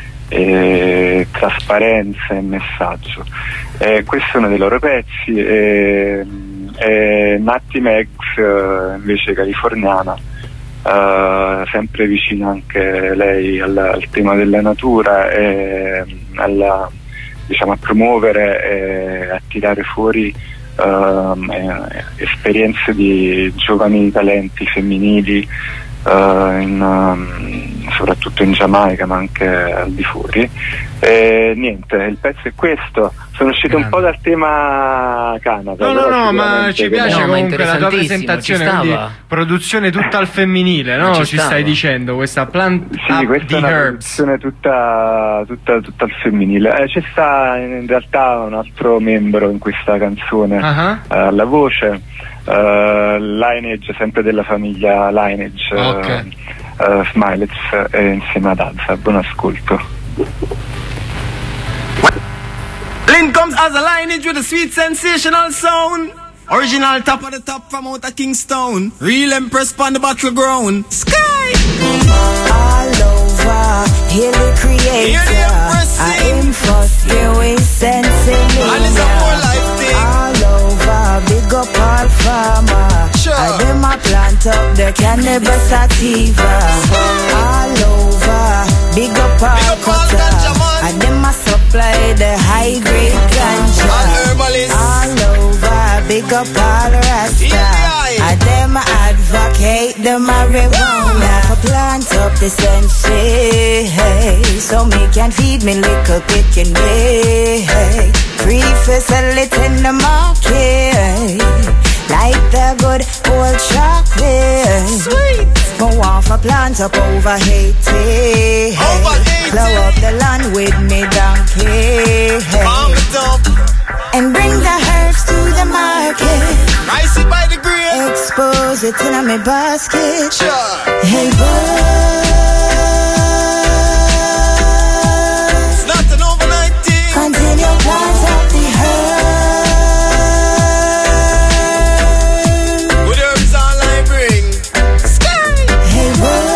e trasparenza e messaggio. E questo è uno dei loro pezzi e, e Natty Meggs uh, invece californiana, uh, sempre vicina anche lei al, al tema della natura e alla diciamo a promuovere e a tirare fuori um, eh, esperienze di giovani talenti femminili uh, in, um, soprattutto in Giamaica ma anche al di fuori. E niente, il pezzo è questo. Sono uscito un po' dal tema canapa. No, no, no, ma ci piace no, comunque la tua presentazione, quindi produzione tutta al femminile, no? Ci, ci stai dicendo, questa Plant Sì, Up questa the è una Herbs. produzione tutta, tutta, tutta al femminile. Eh, c'è sta in realtà un altro membro in questa canzone, uh-huh. uh, alla voce, uh, Lineage, sempre della famiglia Lineage, okay. uh, uh, Smilez, e insieme ad Azza. Buon ascolto. Link comes as a lineage with a sweet sensational sound. Original top of the top from out of Kingston. Real empress on the battleground. Sky! All over, hear the creator. I am first, here we sensing me. And it's a whole life thing. All over, big up all farmer. Sure. I dem a plant up the cannabis sativa. All over, big up all cutter. I dem a supply the high grade ganja. All herbalists. All over, big up all rasta. Yeah. I dem a advocate the marijuana. For plant up the sensei, so me can feed me little picking way. Free for sell it in the market, like the good old chocolate. Sweet. Go off a plant up over Haiti. Over Haiti. Blow up the land with me donkey. Farm it up. And bring the herbs to the market. Rice it by the grain. Expose it in my basket. Sure. Hey, boy. It's not an overnight thing. Continue plant up the herb. With herbs all I bring. Sky. Hey, boy.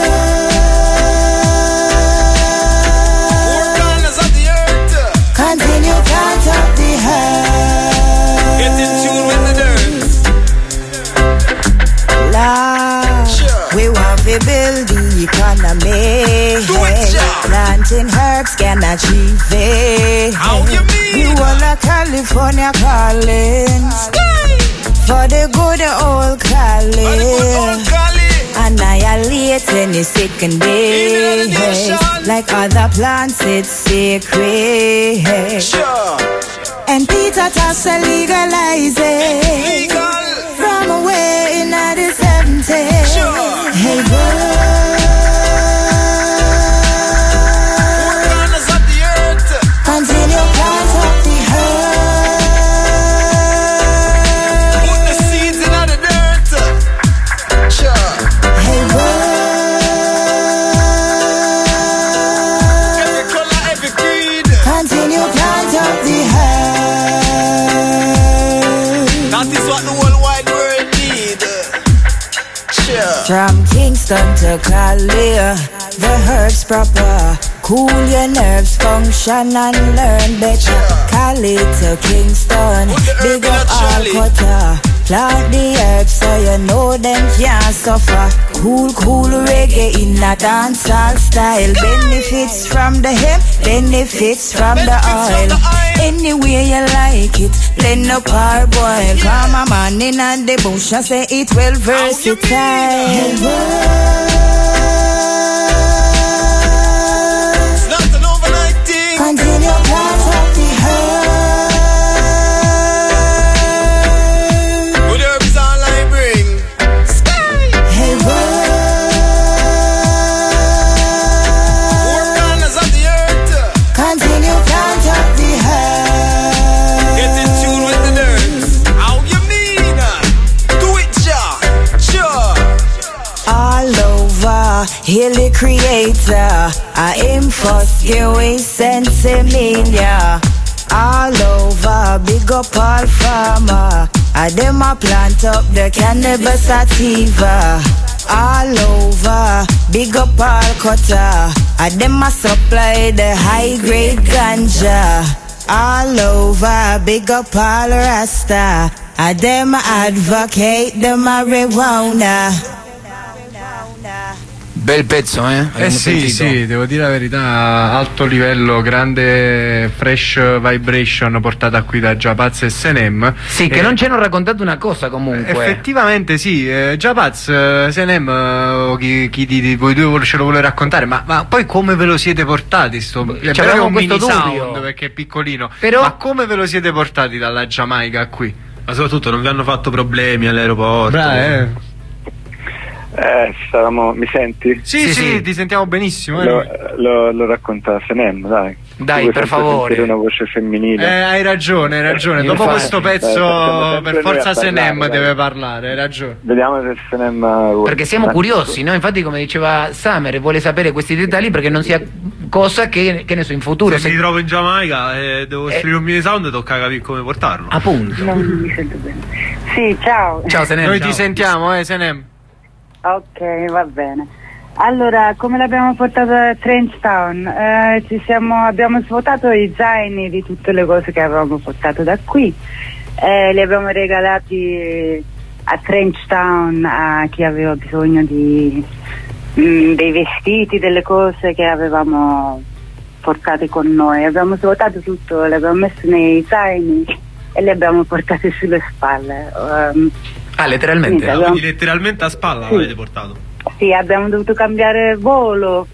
Four corners of the earth. Continue plant up the herb. Get in tune with the dirt. planting herbs can achieve it. How you mean? You all a California calling for the good old Cali. Annihilate any second day. Like other plants, it's sacred. Sure. And Peter Tosh legalize it. Legal. From away in the seventies. Sure. Hey, girl. Four corners of the earth. Continue plant up the herb. Put the seeds in the dirt. Sure. Hey, girl. Every color, every creed. Continue plant up the herb. That is what the whole wide world need. Sure. From Kingston to Cali, the herbs proper. Cool your nerves, function and learn better. Cali to Kingston, big up all quarter. Plant the herbs so you know them can't suffer. Cool, cool reggae in a dancehall style. Benefits from the hemp, benefits from the oil. Any way you like it, blend up or boil. Come a man in and the bush and say it well versatile. It's not an overnight thing. Continue plant up the herb. Good herbs all I bring. Sky. Hey, Four corners of the earth. continue plant up the herb. Get in tune with the dirt. How you mean? Do it, ja. Sure. All over, hail the creator. I am first, give away Sensimilia. All over, big up all farmer. I them a plant up the cannabis sativa. All over, big up all cutter. I them a supply the high grade ganja. All over, big up all rasta. I them advocate the marijuana. Bel pezzo, eh? Eh Abbiamo sì, sentito. sì, devo dire la verità, alto livello, grande fresh vibration portata qui da Japaz e Senem. Sì, che Eh, non ci hanno raccontato una cosa comunque. Effettivamente sì, eh, Japaz, eh, Senem, eh, chi, chi di, di voi due ce lo vuole raccontare, ma, ma poi come ve lo siete portati? Sto, è vero che è avevamo un questo mini dubbio. sound perché è piccolino, Però- ma come ve lo siete portati dalla Giamaica qui? Ma soprattutto non vi hanno fatto problemi all'aeroporto? Bra, eh. Eh, stavamo, mi senti? Sì, Sì, sì, sì. ti sentiamo benissimo. Eh. Lo, lo, lo racconta Senem, dai. Dai, Tu vuoi per sempre favore. sentire una voce femminile. Eh, hai ragione, hai ragione. Io Dopo infatti- questo Eh, pezzo, siamo sempre per forza noi a Senem parlare, deve dai. parlare, hai ragione. Vediamo se Senem vuole. Perché siamo Eh, curiosi, no? Infatti, come diceva Summer, vuole sapere questi dettagli perché non sia cosa che, che ne so, in futuro. Se se- mi ritrovo in Giamaica e devo scrivere un mini sound, tocca capire come portarlo. Appunto. Non mi sento bene. Sì, ciao. Ciao Senem. Noi ciao. ti sentiamo, eh, Senem. Ok, va bene. Allora, come l'abbiamo portata a Trenchtown? Eh, ci siamo, abbiamo svuotato i zaini di tutte le cose che avevamo portato da qui. Eh, li abbiamo regalati a Trenchtown a chi aveva bisogno di, mh, dei vestiti, delle cose che avevamo portate con noi. Abbiamo svuotato tutto, le abbiamo messe nei zaini e le abbiamo portate sulle spalle. Um, Ah, letteralmente. Sì, abbiamo- Quindi letteralmente a spalla Sì. l'avete portato. Sì, abbiamo dovuto cambiare volo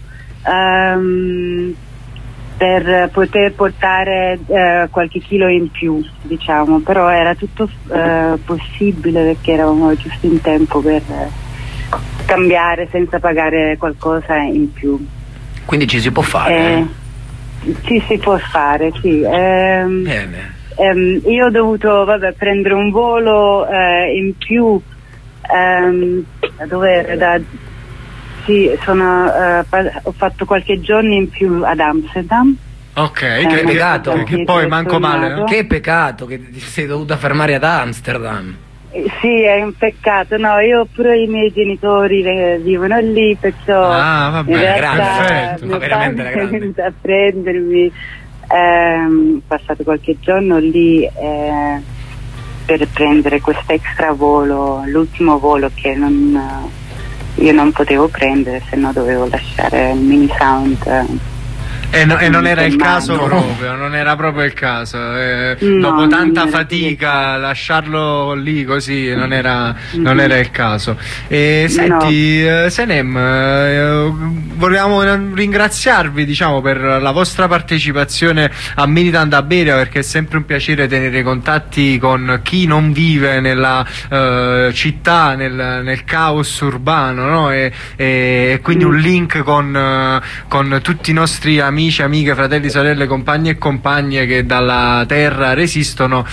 ehm, per poter portare eh, qualche chilo in più, diciamo, però era tutto eh, possibile perché eravamo giusto in tempo per eh, cambiare senza pagare qualcosa in più. Quindi ci si può fare. Eh, ci si può fare, sì. Ehm, Bene. Ehm, io ho dovuto vabbè, prendere un volo eh, in più ehm, da dove era? Da, sì, sono, eh, pa- ho fatto qualche giorno in più ad Amsterdam. Ok, Eh, che, peccato. che, che poi manco male. no? Che peccato che ti sei dovuta fermare ad Amsterdam. Eh, sì, è un peccato, no, io pure i miei genitori eh, vivono lì, perciò Ah, vabbè, in realtà perfetto. mio Ma veramente padre la è grande. venuto a prendermi, ehm, ho passato qualche giorno lì eh, per prendere questo extra volo, l'ultimo volo che non, io non potevo prendere, se no dovevo lasciare il mini sound eh, E, no, e non era il caso proprio, non era proprio il caso. Eh, No, dopo tanta non era fatica, lasciarlo lì così non era, non era il caso. E senti, eh, Senem, eh, volevamo ringraziarvi, diciamo, per la vostra partecipazione a Militant Iberia, perché è sempre un piacere tenere contatti con chi non vive nella eh, città, nel, nel caos urbano, no? E, e, e quindi un link con, eh, con tutti i nostri amici amici, amiche, fratelli, sorelle, compagni e compagne che dalla terra resistono,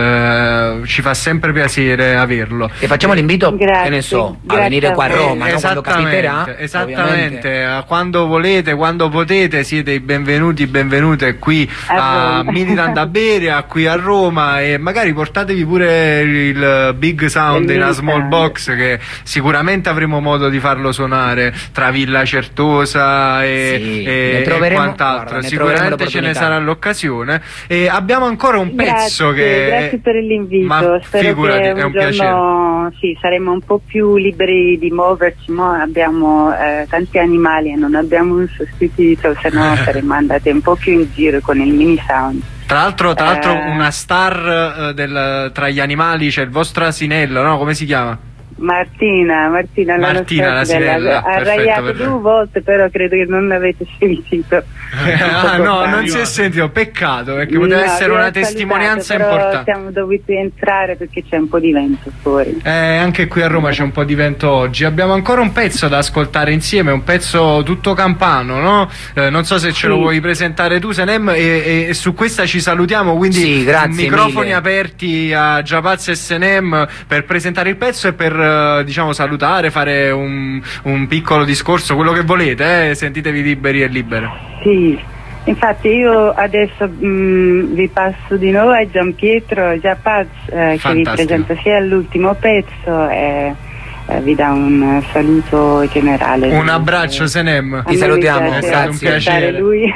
eh, ci fa sempre piacere averlo. E facciamo l'invito, che ne so, a venire qua a Roma, eh, no? Quando capiterà. Esattamente, a quando volete, quando potete, siete i benvenuti, benvenute qui a, a Militant Iberia, qui a Roma, e magari portatevi pure il Big Sound in a small box, che sicuramente avremo modo di farlo suonare tra Villa Certosa e, Sì, e, ne troveremo- e quant'altro. guarda, ne Sicuramente ce ne sarà l'occasione. E abbiamo ancora un pezzo Grazie, che grazie per l'invito. Ma Spero figurati, che è un, un piacere. giorno sì, saremo un po' più liberi di muoverci. Mo abbiamo eh, tanti animali e non abbiamo un sostituto, se no saremmo andati un po' più in giro con il mini sound. Tra l'altro, tra l'altro Eh. una star eh, del, tra gli animali c'è il vostro asinello, no? Come si chiama? Martina, Martina, la Martina, nostra la figlia, Sinella, ha perfetto, arraiato perfetto. due volte, però credo che non l'avete sentito. Ah, no, non si è sentito, peccato, perché poteva No, essere vi ho una testimonianza salutato, però importante. siamo dovuti entrare perché c'è un po' di vento fuori. Eh, anche qui a Roma c'è un po' di vento oggi. Abbiamo ancora un pezzo da ascoltare insieme, un pezzo tutto campano, no? Eh, non so se ce lo Sì. vuoi presentare tu, Senem, e, e- e su questa ci salutiamo, quindi Sì, grazie microfoni mille. aperti a Giapaz e Senem per presentare il pezzo e per eh, diciamo salutare, fare un, un piccolo discorso, quello che volete, eh? Sentitevi liberi e libere. Sì, infatti io adesso mh, vi passo di nuovo a Giampietro Giapaz, eh, che vi Fantastico. presenta sia l'ultimo pezzo e eh, vi dà un saluto generale. Un abbraccio, Senem. A noi mi piace è stato un ascoltare piacere. lui.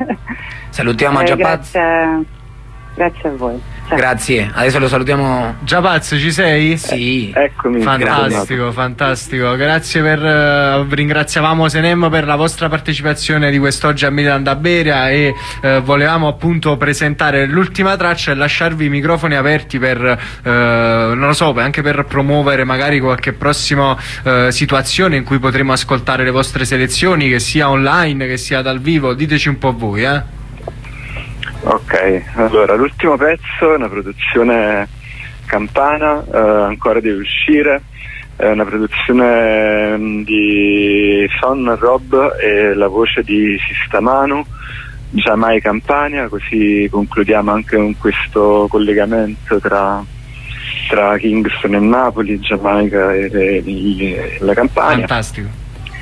Salutiamo Eh, Giapaz. grazie, grazie a voi. Ciao. Grazie, adesso lo salutiamo. Giapaz, ci sei? Sì. Eccomi. Fantastico, fantastico. Grazie per eh, ringraziavamo Senem per la vostra partecipazione di quest'oggi a Militant Iberia e eh, volevamo appunto presentare l'ultima traccia e lasciarvi i microfoni aperti per eh, non lo so, anche per promuovere magari qualche prossima eh, situazione in cui potremo ascoltare le vostre selezioni, che sia online, che sia dal vivo. Diteci un po' voi, eh. Ok, allora l'ultimo pezzo è una produzione campana, eh, ancora deve uscire, è una produzione mm, di Son Rob e la voce di Sistamanu, Giamai Campania, così concludiamo anche con questo collegamento tra, tra Kingston e Napoli, Giamaica e, e- e la Campania. Fantastico.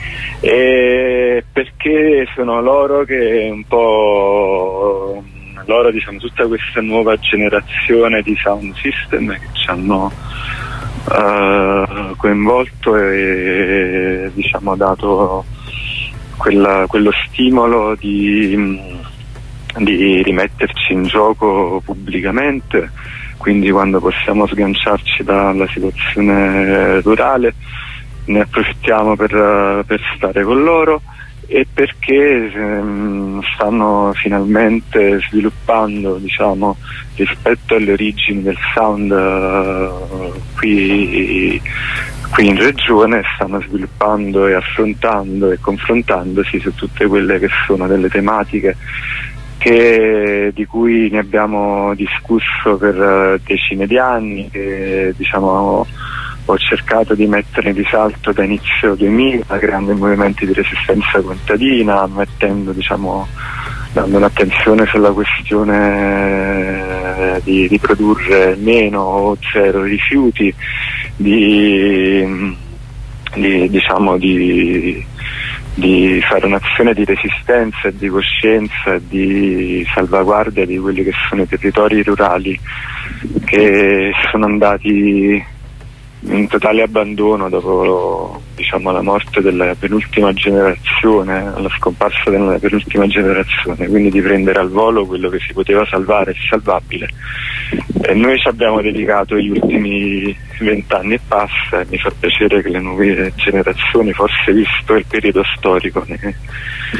E perché sono loro che un po' loro, diciamo, tutta questa nuova generazione di sound system che ci hanno eh, coinvolto e diciamo dato quella- quello stimolo di, di rimetterci in gioco pubblicamente, quindi quando possiamo sganciarci dalla situazione rurale ne approfittiamo per, per stare con loro, e perché ehm, stanno finalmente sviluppando, diciamo, rispetto alle origini del sound eh, qui, qui in regione, stanno sviluppando e affrontando e confrontandosi su tutte quelle che sono delle tematiche che, di cui ne abbiamo discusso per eh, decine di anni, che diciamo ho cercato di mettere in risalto da inizio duemila, creando i movimenti di resistenza contadina, mettendo, diciamo, dando un'attenzione sulla questione di, di produrre meno o zero rifiuti, di, di diciamo di, di fare un'azione di resistenza e di coscienza e di salvaguardia di quelli che sono i territori rurali che sono andati in totale abbandono dopo, diciamo, la morte della penultima generazione, la scomparsa della penultima generazione, quindi di prendere al volo quello che si poteva salvare e salvabile. E noi ci abbiamo dedicato gli ultimi vent'anni e passa, e mi fa piacere che le nuove generazioni, forse visto il periodo storico, ne,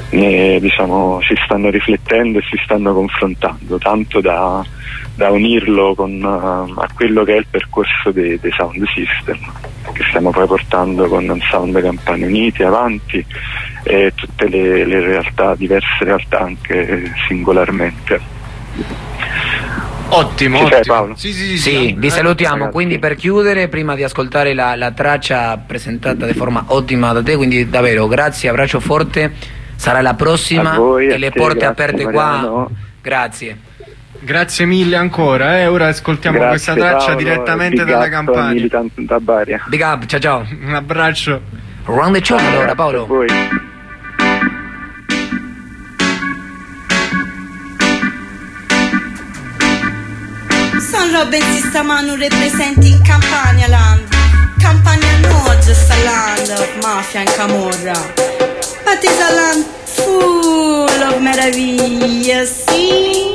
ne, diciamo, si stanno riflettendo e si stanno confrontando, tanto da, da unirlo con, uh, a quello che è il percorso dei, dei sound system che stiamo poi portando con Sound Campani Uniti avanti e tutte le, le realtà, diverse realtà anche singolarmente. Ottimo, Ci ottimo. sei, Paolo? Sì, sì, sì, sì. Vi salutiamo. Ragazzi. Quindi, per chiudere, prima di ascoltare la, la traccia presentata di forma ottima da te, quindi davvero grazie, abbraccio forte, sarà la prossima A voi, e a le te, porte grazie, aperte Mariano. qua. Grazie. Grazie mille ancora, eh. Ora ascoltiamo Grazie, questa traccia Paolo, direttamente big dalla up, Campania. Militant da Baria. Big up, ciao ciao. Un abbraccio. Round the clock allora, Paolo. A voi. Sono Robin Sistamanu representi in Campania Land. Campania no just a land of mafia and camorra, but it's a land full of meraviglia, sì.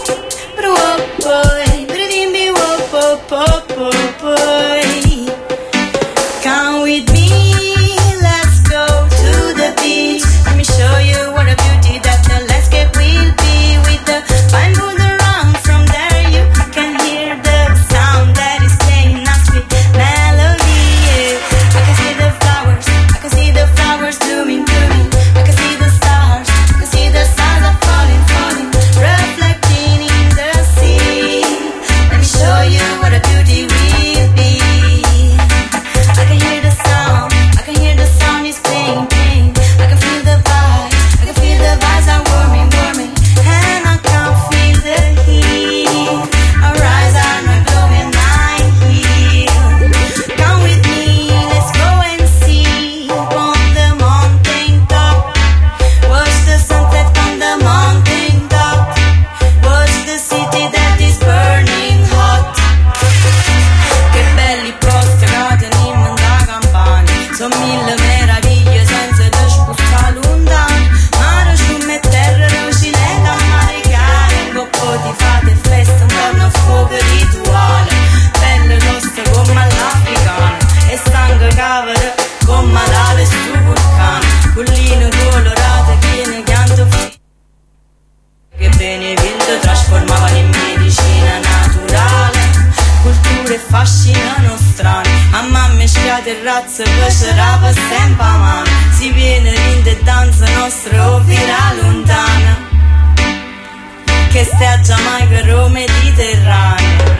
Poi, bridimbi, wop, pop, poi. Come with me, let's go to the beach. Let me show you what a beauty that the landscape will be. With the fine wood around, from there you can hear the sound that is playing a sweet melody. Yeah. I can see the flowers, I can see the flowers blooming, blooming. I can see the stars, I can see the stars are falling, falling, reflecting in the sea. Let me show you what a beauty will be. I can hear the sound, I can hear the sound is playing, playing. I can feel the vibe, I can feel the vibes are warming, warming. And I can feel the heat. Our eyes are not glowing, I heal. Come with me, let's go and see. On the mountain top, watch the sunset on the mountain top. Watch the city that is burning hot. Che belli posti cadeni in da Campania. Sono mille meraviglie senza da spostare lontano. Mare, sciume e terra, rocinetta, mare chiare. Un po' di fate e festa, un giorno a fuoco rituale. Pelle rossa come all'africana e sangue cavolo come lave su vulcano. Collino colorate piene pianto che bene vinto trasformavano in medicina naturale. Culture e fascino nostrani, a mamme sciate e razze piacerava sempre a mano. Si viene rinde e danza nostra o vira lontana, che stia a Giamaica o Mediterraneo.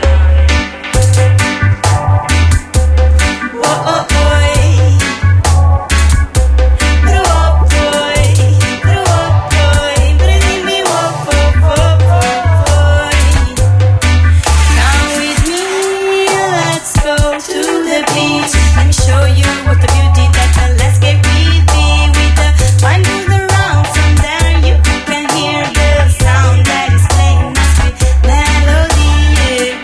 Oh oh oh. Show you what the beauty that the landscape will be. With the fine wood around, from there you can hear the sound that is playing a sweet melody.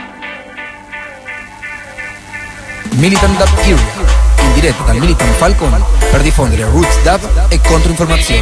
Militant Dub Area, in diretta dal Militant Falcon per diffondere roots dub e controinformazioni.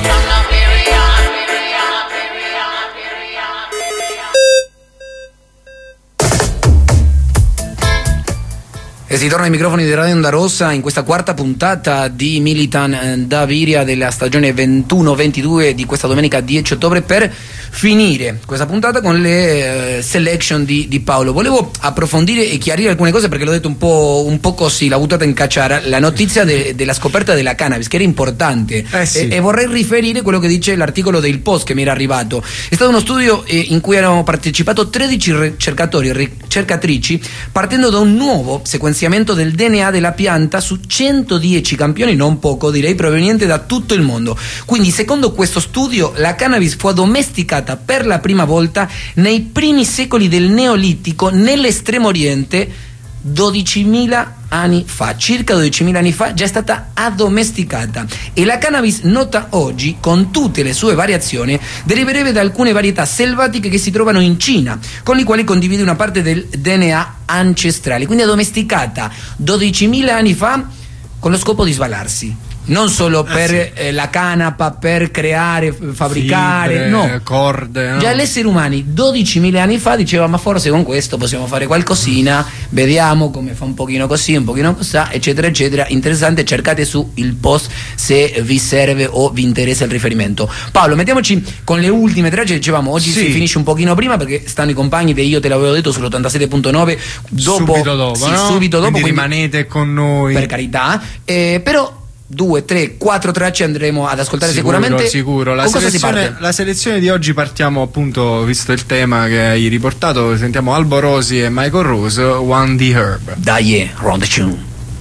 E si torna ai microfoni di Radio Onda Rossa in questa quarta puntata di Militant Dub Area della stagione ventuno ventidue di questa domenica dieci ottobre, per finire questa puntata con le uh, selection di, di Paolo. Volevo approfondire e chiarire alcune cose perché l'ho detto un po', un po' così, l'ho buttata in cacciara, la notizia de, della scoperta della cannabis, che era importante, eh sì. e, e vorrei riferire quello che dice l'articolo del Post che mi era arrivato. È stato uno studio eh, in cui hanno partecipato tredici ricercatori e ricercatrici partendo da un nuovo sequenziamento del D N A della pianta su centodieci campioni, non poco direi, proveniente da tutto il mondo. Quindi secondo questo studio la cannabis fu addomesticata per la prima volta nei primi secoli del Neolitico nell'Estremo Oriente, dodicimila anni fa, circa dodicimila anni fa già è stata addomesticata, e la cannabis nota oggi con tutte le sue variazioni deriverebbe da alcune varietà selvatiche che si trovano in Cina, con le quali condivide una parte del D N A ancestrale, quindi addomesticata dodicimila anni fa con lo scopo di svalarsi. non solo per eh sì. eh, la canapa, per creare, fabbricare, fibre, no, corde, no? Già gli esseri umani dodicimila anni fa diceva ma forse con questo possiamo fare qualcosina, vediamo come fa un pochino così, un pochino così, eccetera eccetera. Interessante, cercate su il post se vi serve o vi interessa il riferimento. Paolo, mettiamoci con le ultime tre, dicevamo oggi sì. si finisce un pochino prima perché stanno i compagni di Io te l'avevo detto sull'ottantasette punto nove dopo, subito dopo, sì, no? subito dopo, quindi quindi rimanete con noi, per carità, eh, però due, tre, quattro tracce andremo ad ascoltare sicuro, sicuramente. Sicuro, la con cosa si selezione, parte? la selezione di oggi partiamo appunto, visto il tema che hai riportato, sentiamo Albo Rosi e Michael Rose, One the Herb. Dai, round the tune.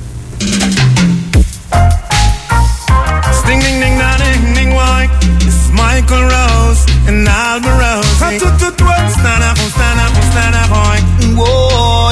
Sting ding ding da ding ding why. This is Michael Rose and Albo Rosi. Stand up, stand up, stand up, boy. Whoa.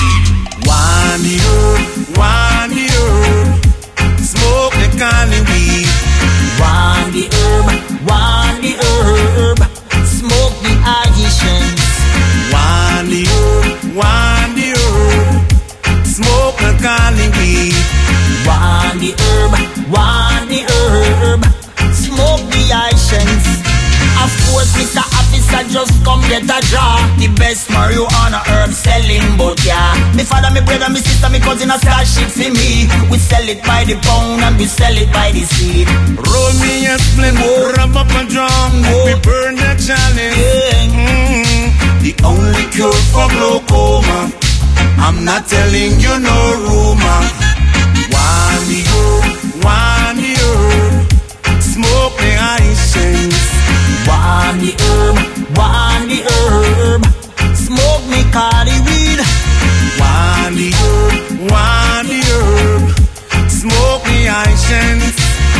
One the herb, one the herb. Smoke the cali weed. One the herb, one the herb. Smoke the Haitians. One the herb, one the herb. Smoke the cali weed. One the herb, one the herb. Smoke the Haitians. Of course, Mister Officer just come get a draw. The best marijuana herb selling, but yeah. Me father, me brother, me sister, me cousin a start shit for me. We sell it by the pound and we sell it by the seed. Roll me a splint, rub up a drum, we burn that chalice. Yeah. Mm-hmm. The only cure for glaucoma, I'm not telling you no rumor. One the herb, one the herb. Smoke the Haitians. One the herb, one the herb. Smoke me cali weed. One the herb, one the herb. Smoke me Haitians.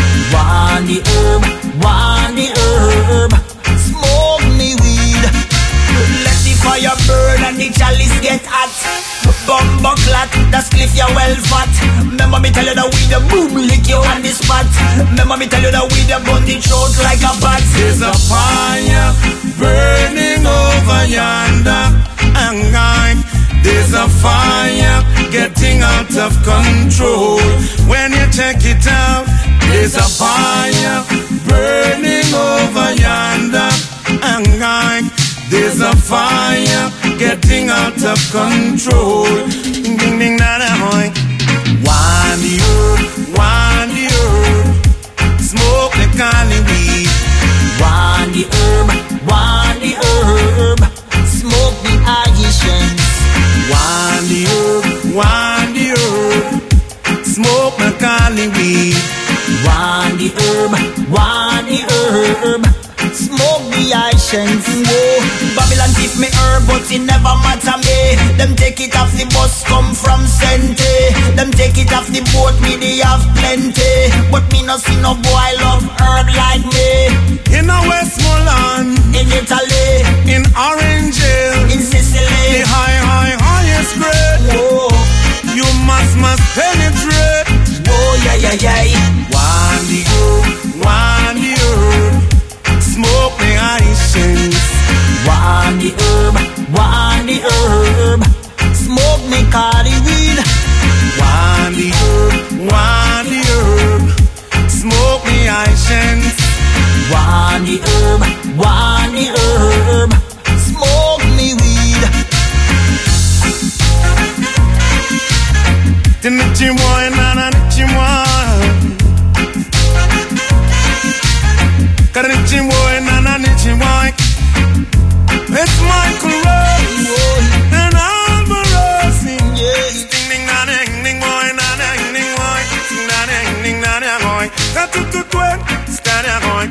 One the herb, one the herb. Smoke me weed. Let the fire burn and the chalice get hot. Bumbo clat, that's cliff you well fat. Remember me tell you that we the boom lick you on the spot. Remember me tell you that we the bun the throat like a bat. There's a fire burning over yonder, and I, there's a fire getting out of control. When you check it out, there's a fire burning over yonder, and I, there's a fire getting out of control. Ding ding ding da da hoy. One the herb, one the herb. Smoke the cali weed. One the herb, one the herb. Smoke the Haitians. One the herb, one the herb. Smoke the cali weed. One the herb, one the herb. Smoke the Haitians. Whoa. Babylon give me herb, but it never matter me. Them take it off the bus, come from Sente. Them take it off the boat, me they have plenty. But me no see no boy love herb like me. In a Westmoreland, in Italy, in Orange Hill, in Sicily, the high, high, highest grade. Whoa. You must, must penetrate. Whoa, yeah, yeah, yeah. One the herb, one the herb. Smoke the Haitians. One the herb, one the herb. Smoke me cali weed. One the herb, one the herb. Smoke me Haitians. One the herb, one the herb. Smoke me weed. The nichi boy, nana nichi boy. Karichi boy, nana nichi boy. It's Michael Rose and Albo Rosi. Ding ding da ding ding boy, da ding ding boy, da ding ding da ding boy. Got to to to, stand there boy.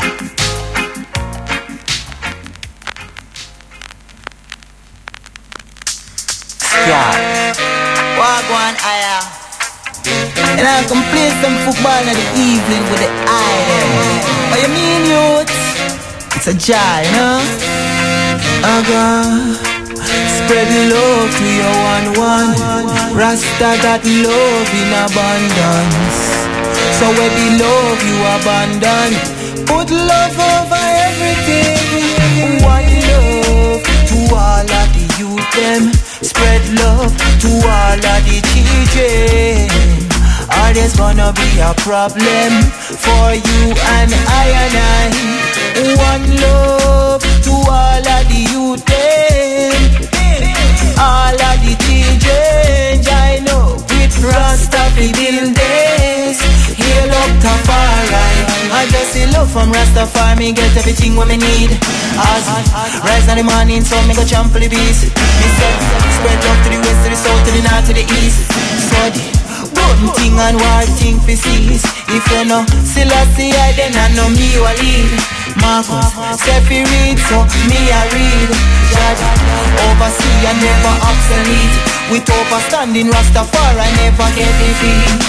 Yeah. Walk one eye. And I can play some football in the evening with the eye. What you mean, youth? It's a jar, you know? Oh God, spread love to your one one. Rasta got love in abundance. So where the love you abandon, put love over everything. One love to all of the youth them. Spread love to all of the children. or there's gonna be a problem for you and I and I. One love to all of the youth them, all of the children I know with Rastafari builders. Hail up Tafari, I just see love from Rastafari, me get everything what me need. As rise in the morning, so me go jump for the beast. Me said, spread love to the west, to the south, to the north, to the east. So the one thing and war thing for cease. If you know, still I see I then I know me you a lead. Marcus, Steffi read, so me I read. Judge, oversee and never obsolete. With overstanding Rastafari, I never get defeat.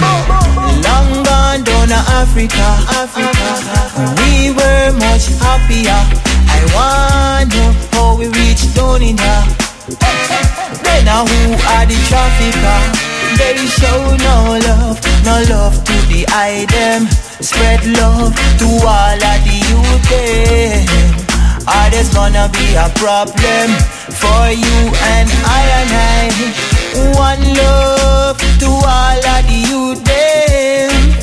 Long gone down to Africa, Africa, we were much happier. I wonder how we reached down in there. Then now who are the trafficker? They show no love, no love to the item. Spread love to all of the youth them. Or there's gonna be a problem for you and I and I. One love to all of the youth them.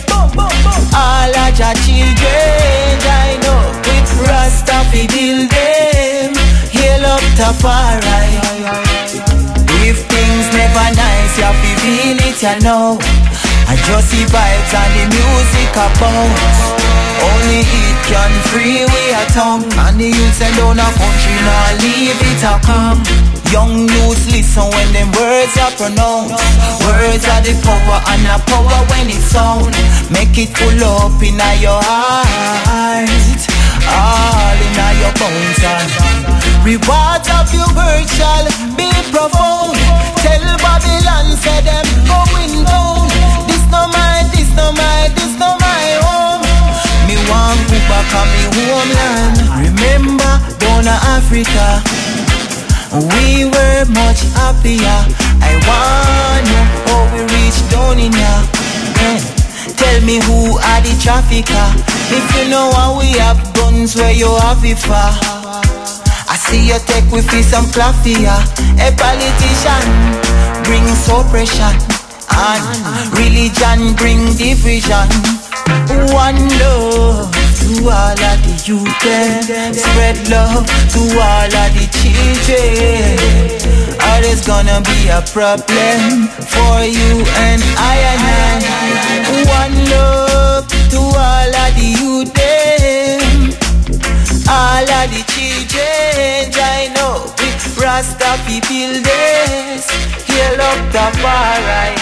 All of your children I know with Rastafari build them. Hail up Tafari. If things never nice, you have to feel it, you know. I just see vibes and the music about. Only it can free we a tongue. And the youth send down a country, now leave it a come. Young youths listen when them words are pronounced. Words are the power and the power when it sound. Make it full up in your heart, all in your bones. Rewards of your words shall be profound. Tell Babylon say them going down. This no my, this no my, this no my home. Me want to back on me homeland. Remember down to Africa, we were much happier. I wanna how we reach down in here. Yeah. Tell me who are the trafficker. If you know how we have guns, where you have it for. I see you take with me some coffee. A politician bring suppression, and religion bring division. One love to all of the youth them. Spread love to all of the children. Or there's gonna be a problem for you and I and I. One love to all of the youth them. All of the children I know with Rastafari builders. Hail up Tafari.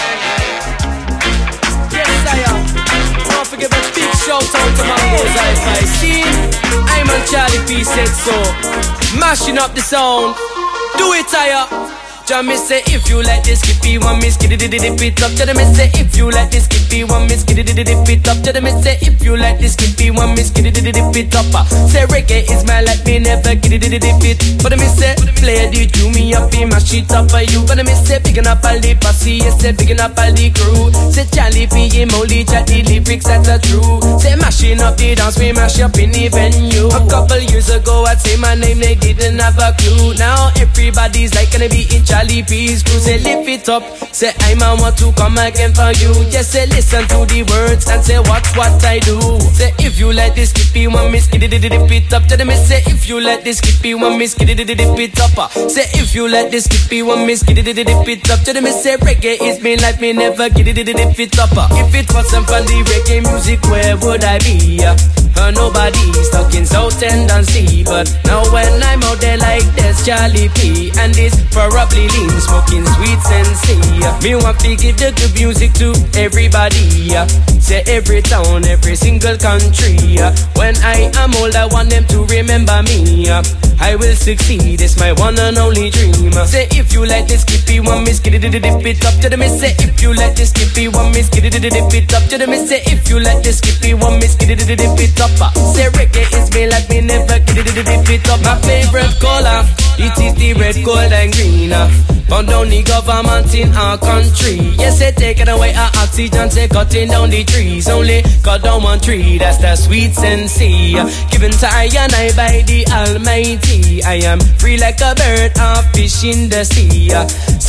Yes I am. Don't forget a big shout out to my boys I see. I'm on Charlie P said so. Mashing up the sound. Do it higher. Jah me say if you like this, skippy one miss, skiddy did dip it up. Jah me say if you like this, skippy one miss, skiddy did dip it up. Jah me say if you like this, skippy one miss, skiddy did dip it up. Say reggae is my life, me never giddy did dip it. But me say play the tune me up in my shit up for you. But me say picking up all the posse, yes say picking up all the crew. Say Charlie P and Molly chat the lyrics that's a true. Say mashing up the dance, we mash up in the venue. A couple years ago I'd say my name, they didn't have a clue. Now everybody's like gonna be in charge. Peace crew, say lift it up. Say I'm a want to come again for you. Just say listen to the words and say watch what I do. Say if you like this, skippy one miss, skiddy did dip it up. Tell me say if you like this, skippy one miss, skiddy did dip it up. Say if you like this, skippy one miss, skiddy did dip it up. Tell me say reggae is me life, me never giddy did dip it up. If it wasn't for the reggae music, where would I be? Uh, nobody stuck in South End and sea. But now when I'm out there like this, Charlie P and this probably lean smoking sweet sensei. Me want to give the good music to everybody. Say every town, every single country. When I am old, I want them to remember me. I will succeed, it's my one and only dream. Say if you like this, skippy one miss, skiddy did dip it up. Tell me say if you like this, skippy one miss, skiddy did dip it up. Tell me say if you like this, skippy one miss, skiddy did dip it up. Say reggae is me like me never giddy did dip it up. My favorite color, it is the red, gold and green. Burn down the government in our country. Yes, they taking away our oxygen, say cutting down the trees. Only cut down one tree, that's the sweet sensei. Given to I and I by the Almighty. I am free like a bird, a fish in the sea.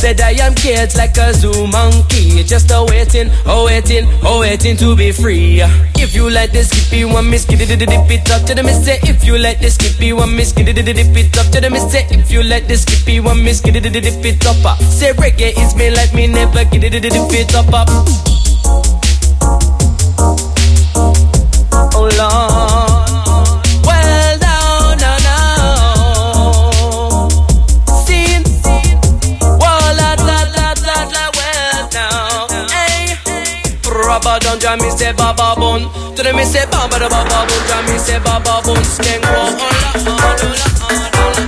Said I am caged like a zoo monkey, just a waiting, oh waiting, oh waiting to be free. If you like this skippy one, miss dip it up to the miss. If you like this skippy one, miss dip it up to the miss. If you like this skippy one, miss dip it up. Say reggae is me like me never get it dip it up up. Oh Lord, well down, no, no. Seen, well, la, la, la, la, la, well down. Hey, rubber down, jam me say baba bun. To the me say baba da baba bun, jam me say baba bun. Skeng wo, oh la, oh la, oh la, oh la.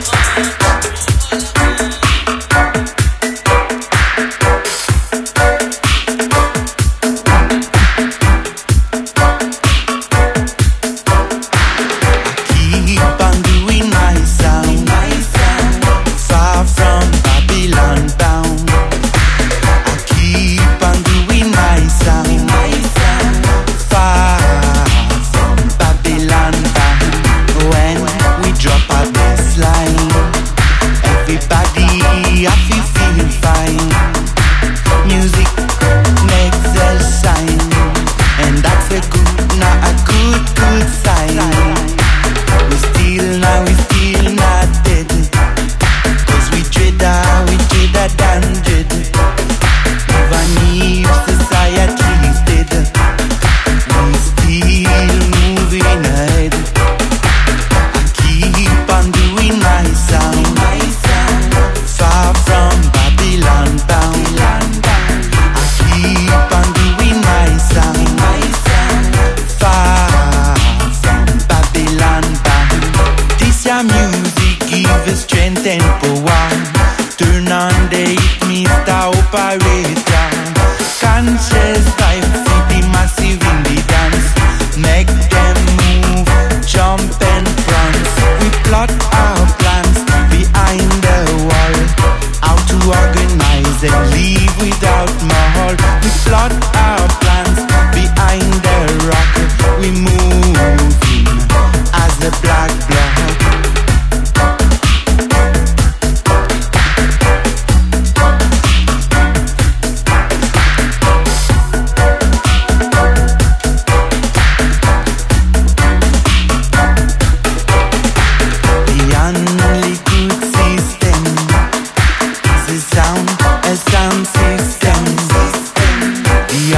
The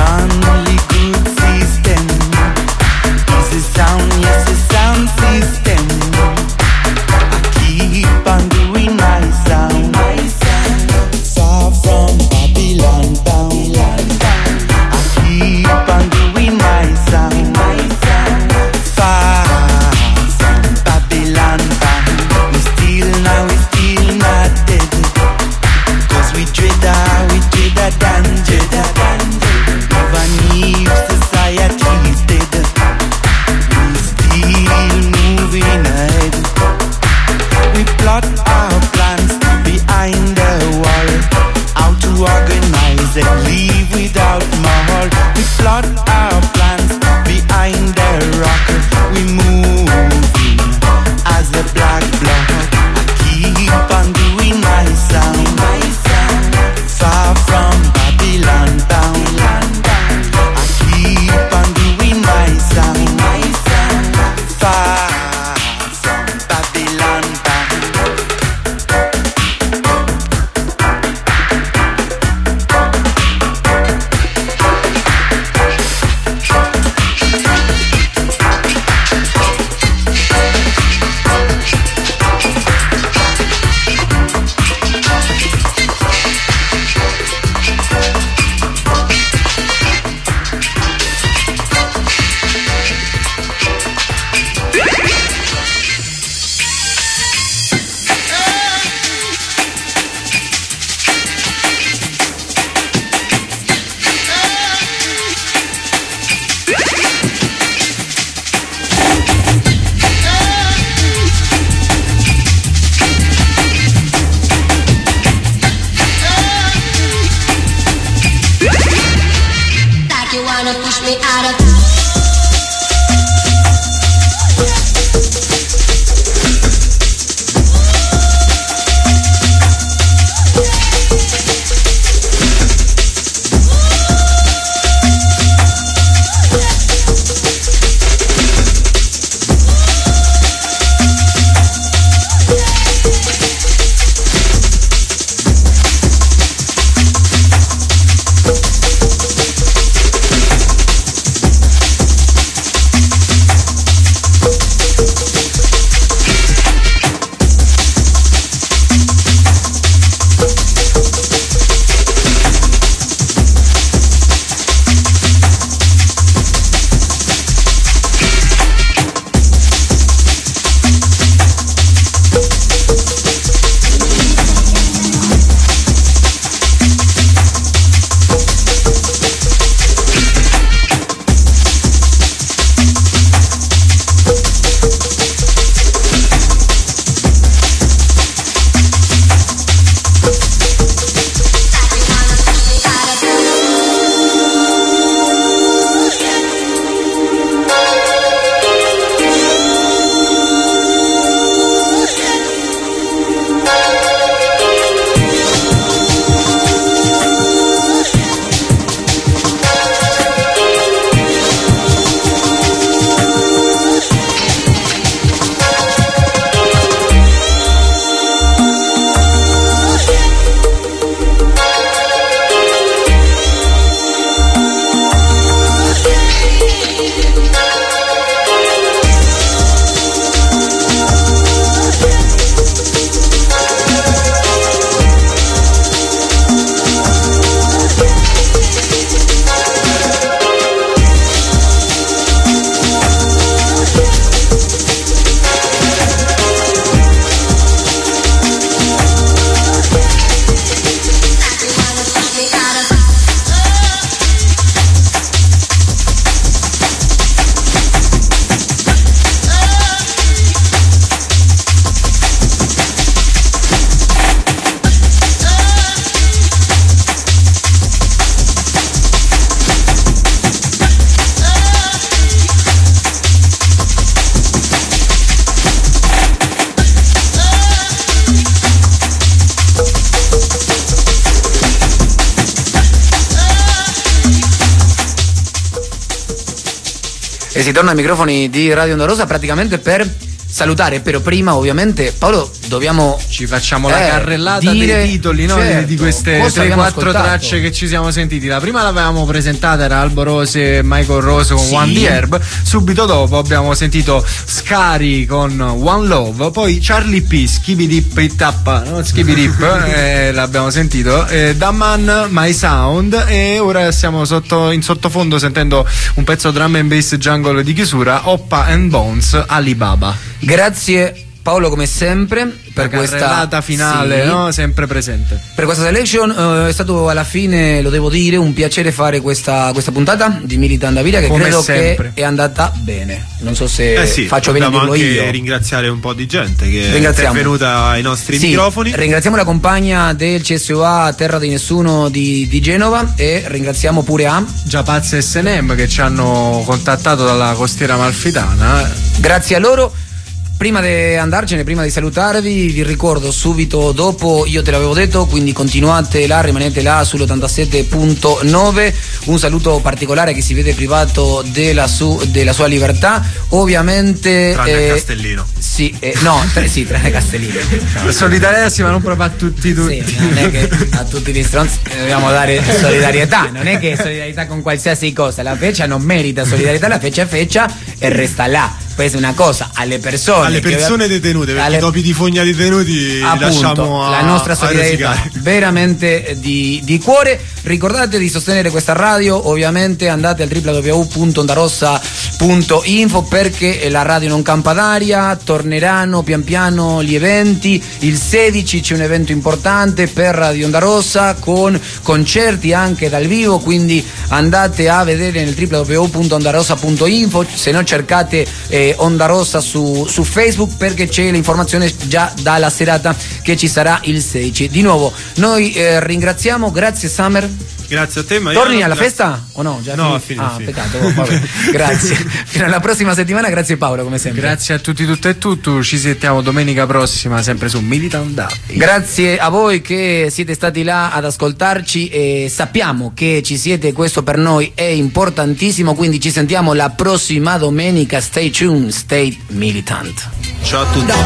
si torna ai microfoni di Radio Onda Rossa praticamente per salutare, però prima ovviamente Paolo dobbiamo ci facciamo eh, la carrellata dire, dei titoli, no? certo, di queste tre quattro tracce che ci siamo sentiti. La prima l'avevamo presentata, era Albo Rose e Michael Rose con sì. One The Herb. Subito dopo abbiamo sentito Scary con One Love, poi Charlie P, Skibby Dip It Up, no? Skibby Dip eh, l'abbiamo sentito, eh, Da Man My Sound, e ora siamo sotto, in sottofondo sentendo un pezzo drum and bass jungle di chiusura, Oppa and Bones, Alibaba. Grazie Paolo come sempre per la questa carrellata finale, sì, no? Sempre presente. Per questa selection uh, è stato alla fine, lo devo dire, un piacere fare questa, questa puntata di Militant Daviria, che come credo sempre. Che è andata bene. Non so se eh sì, faccio bene a dirlo anche io. Ringraziare un po' di gente che è intervenuta ai nostri sì, microfoni. Ringraziamo la compagna del C S U A Terra di Nessuno di, di Genova, e ringraziamo pure a Giapaz e S N M che ci hanno contattato dalla costiera amalfitana. Grazie a loro. Prima di andarcene, prima di salutarvi, vi ricordo subito dopo, io te l'avevo detto, quindi continuate là, rimanete là sull'ottantasette punto nove. Un saluto particolare che si vede privato della, su, della sua libertà, ovviamente. Tranne eh, Castellino. Sì, eh, no, tre, sì, tranne Castellino. No. Solidarietà sì, ma non proprio a tutti tutti. Sì, non è che a tutti gli stronzi dobbiamo dare solidarietà, non è che solidarietà con qualsiasi cosa, la feccia non merita solidarietà, la feccia è feccia e resta là. Questa è una cosa alle persone alle persone che, detenute, perché alle, dopo i fogna detenuti appunto, lasciamo a, la nostra solidarietà veramente di, di cuore. Ricordate di sostenere questa radio, ovviamente andate al w w w punto ondarossa punto info, perché la radio non campa d'aria, torneranno pian piano gli eventi. Il sedici c'è un evento importante per Radio Onda Rossa con concerti anche dal vivo, quindi andate a vedere nel w w w punto ondarossa punto info, se no cercate eh, Onda Rossa su, su Facebook, perché c'è l'informazione già dalla serata che ci sarà il sedici. Di nuovo noi eh, ringraziamo, grazie Summer. Grazie a te, ma torni alla festa o no? Già no, fini... fine, ah, fine. peccato. Oh, vabbè. Grazie. Fino alla prossima settimana, grazie Paolo come sempre. Grazie a tutti, tutte e tutto. Ci sentiamo domenica prossima sempre su Militant Daviria. Grazie a voi che siete stati là ad ascoltarci, e sappiamo che ci siete, questo per noi è importantissimo, quindi ci sentiamo la prossima domenica. Stay tuned, stay militant. Ciao a tutti.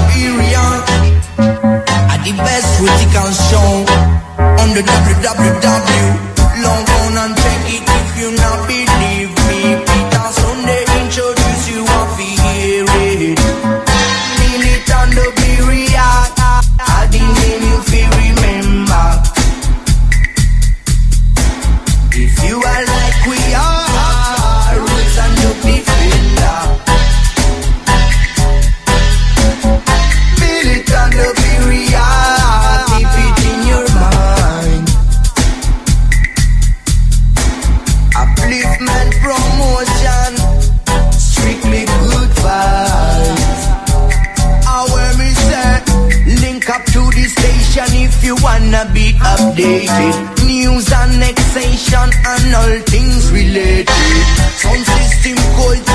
Log on and check it if you not believe me. Peter Sunday introduce you off hear it. Militant Daviria, I the name you feel remember. If you are like we are, roots and the defender. Militant Daviria, keep it in your mind. Upliftment promotion, strictly good vibes. Our me say, link up to the station if you wanna be updated. News, annexation and all things related. Sound system, culture.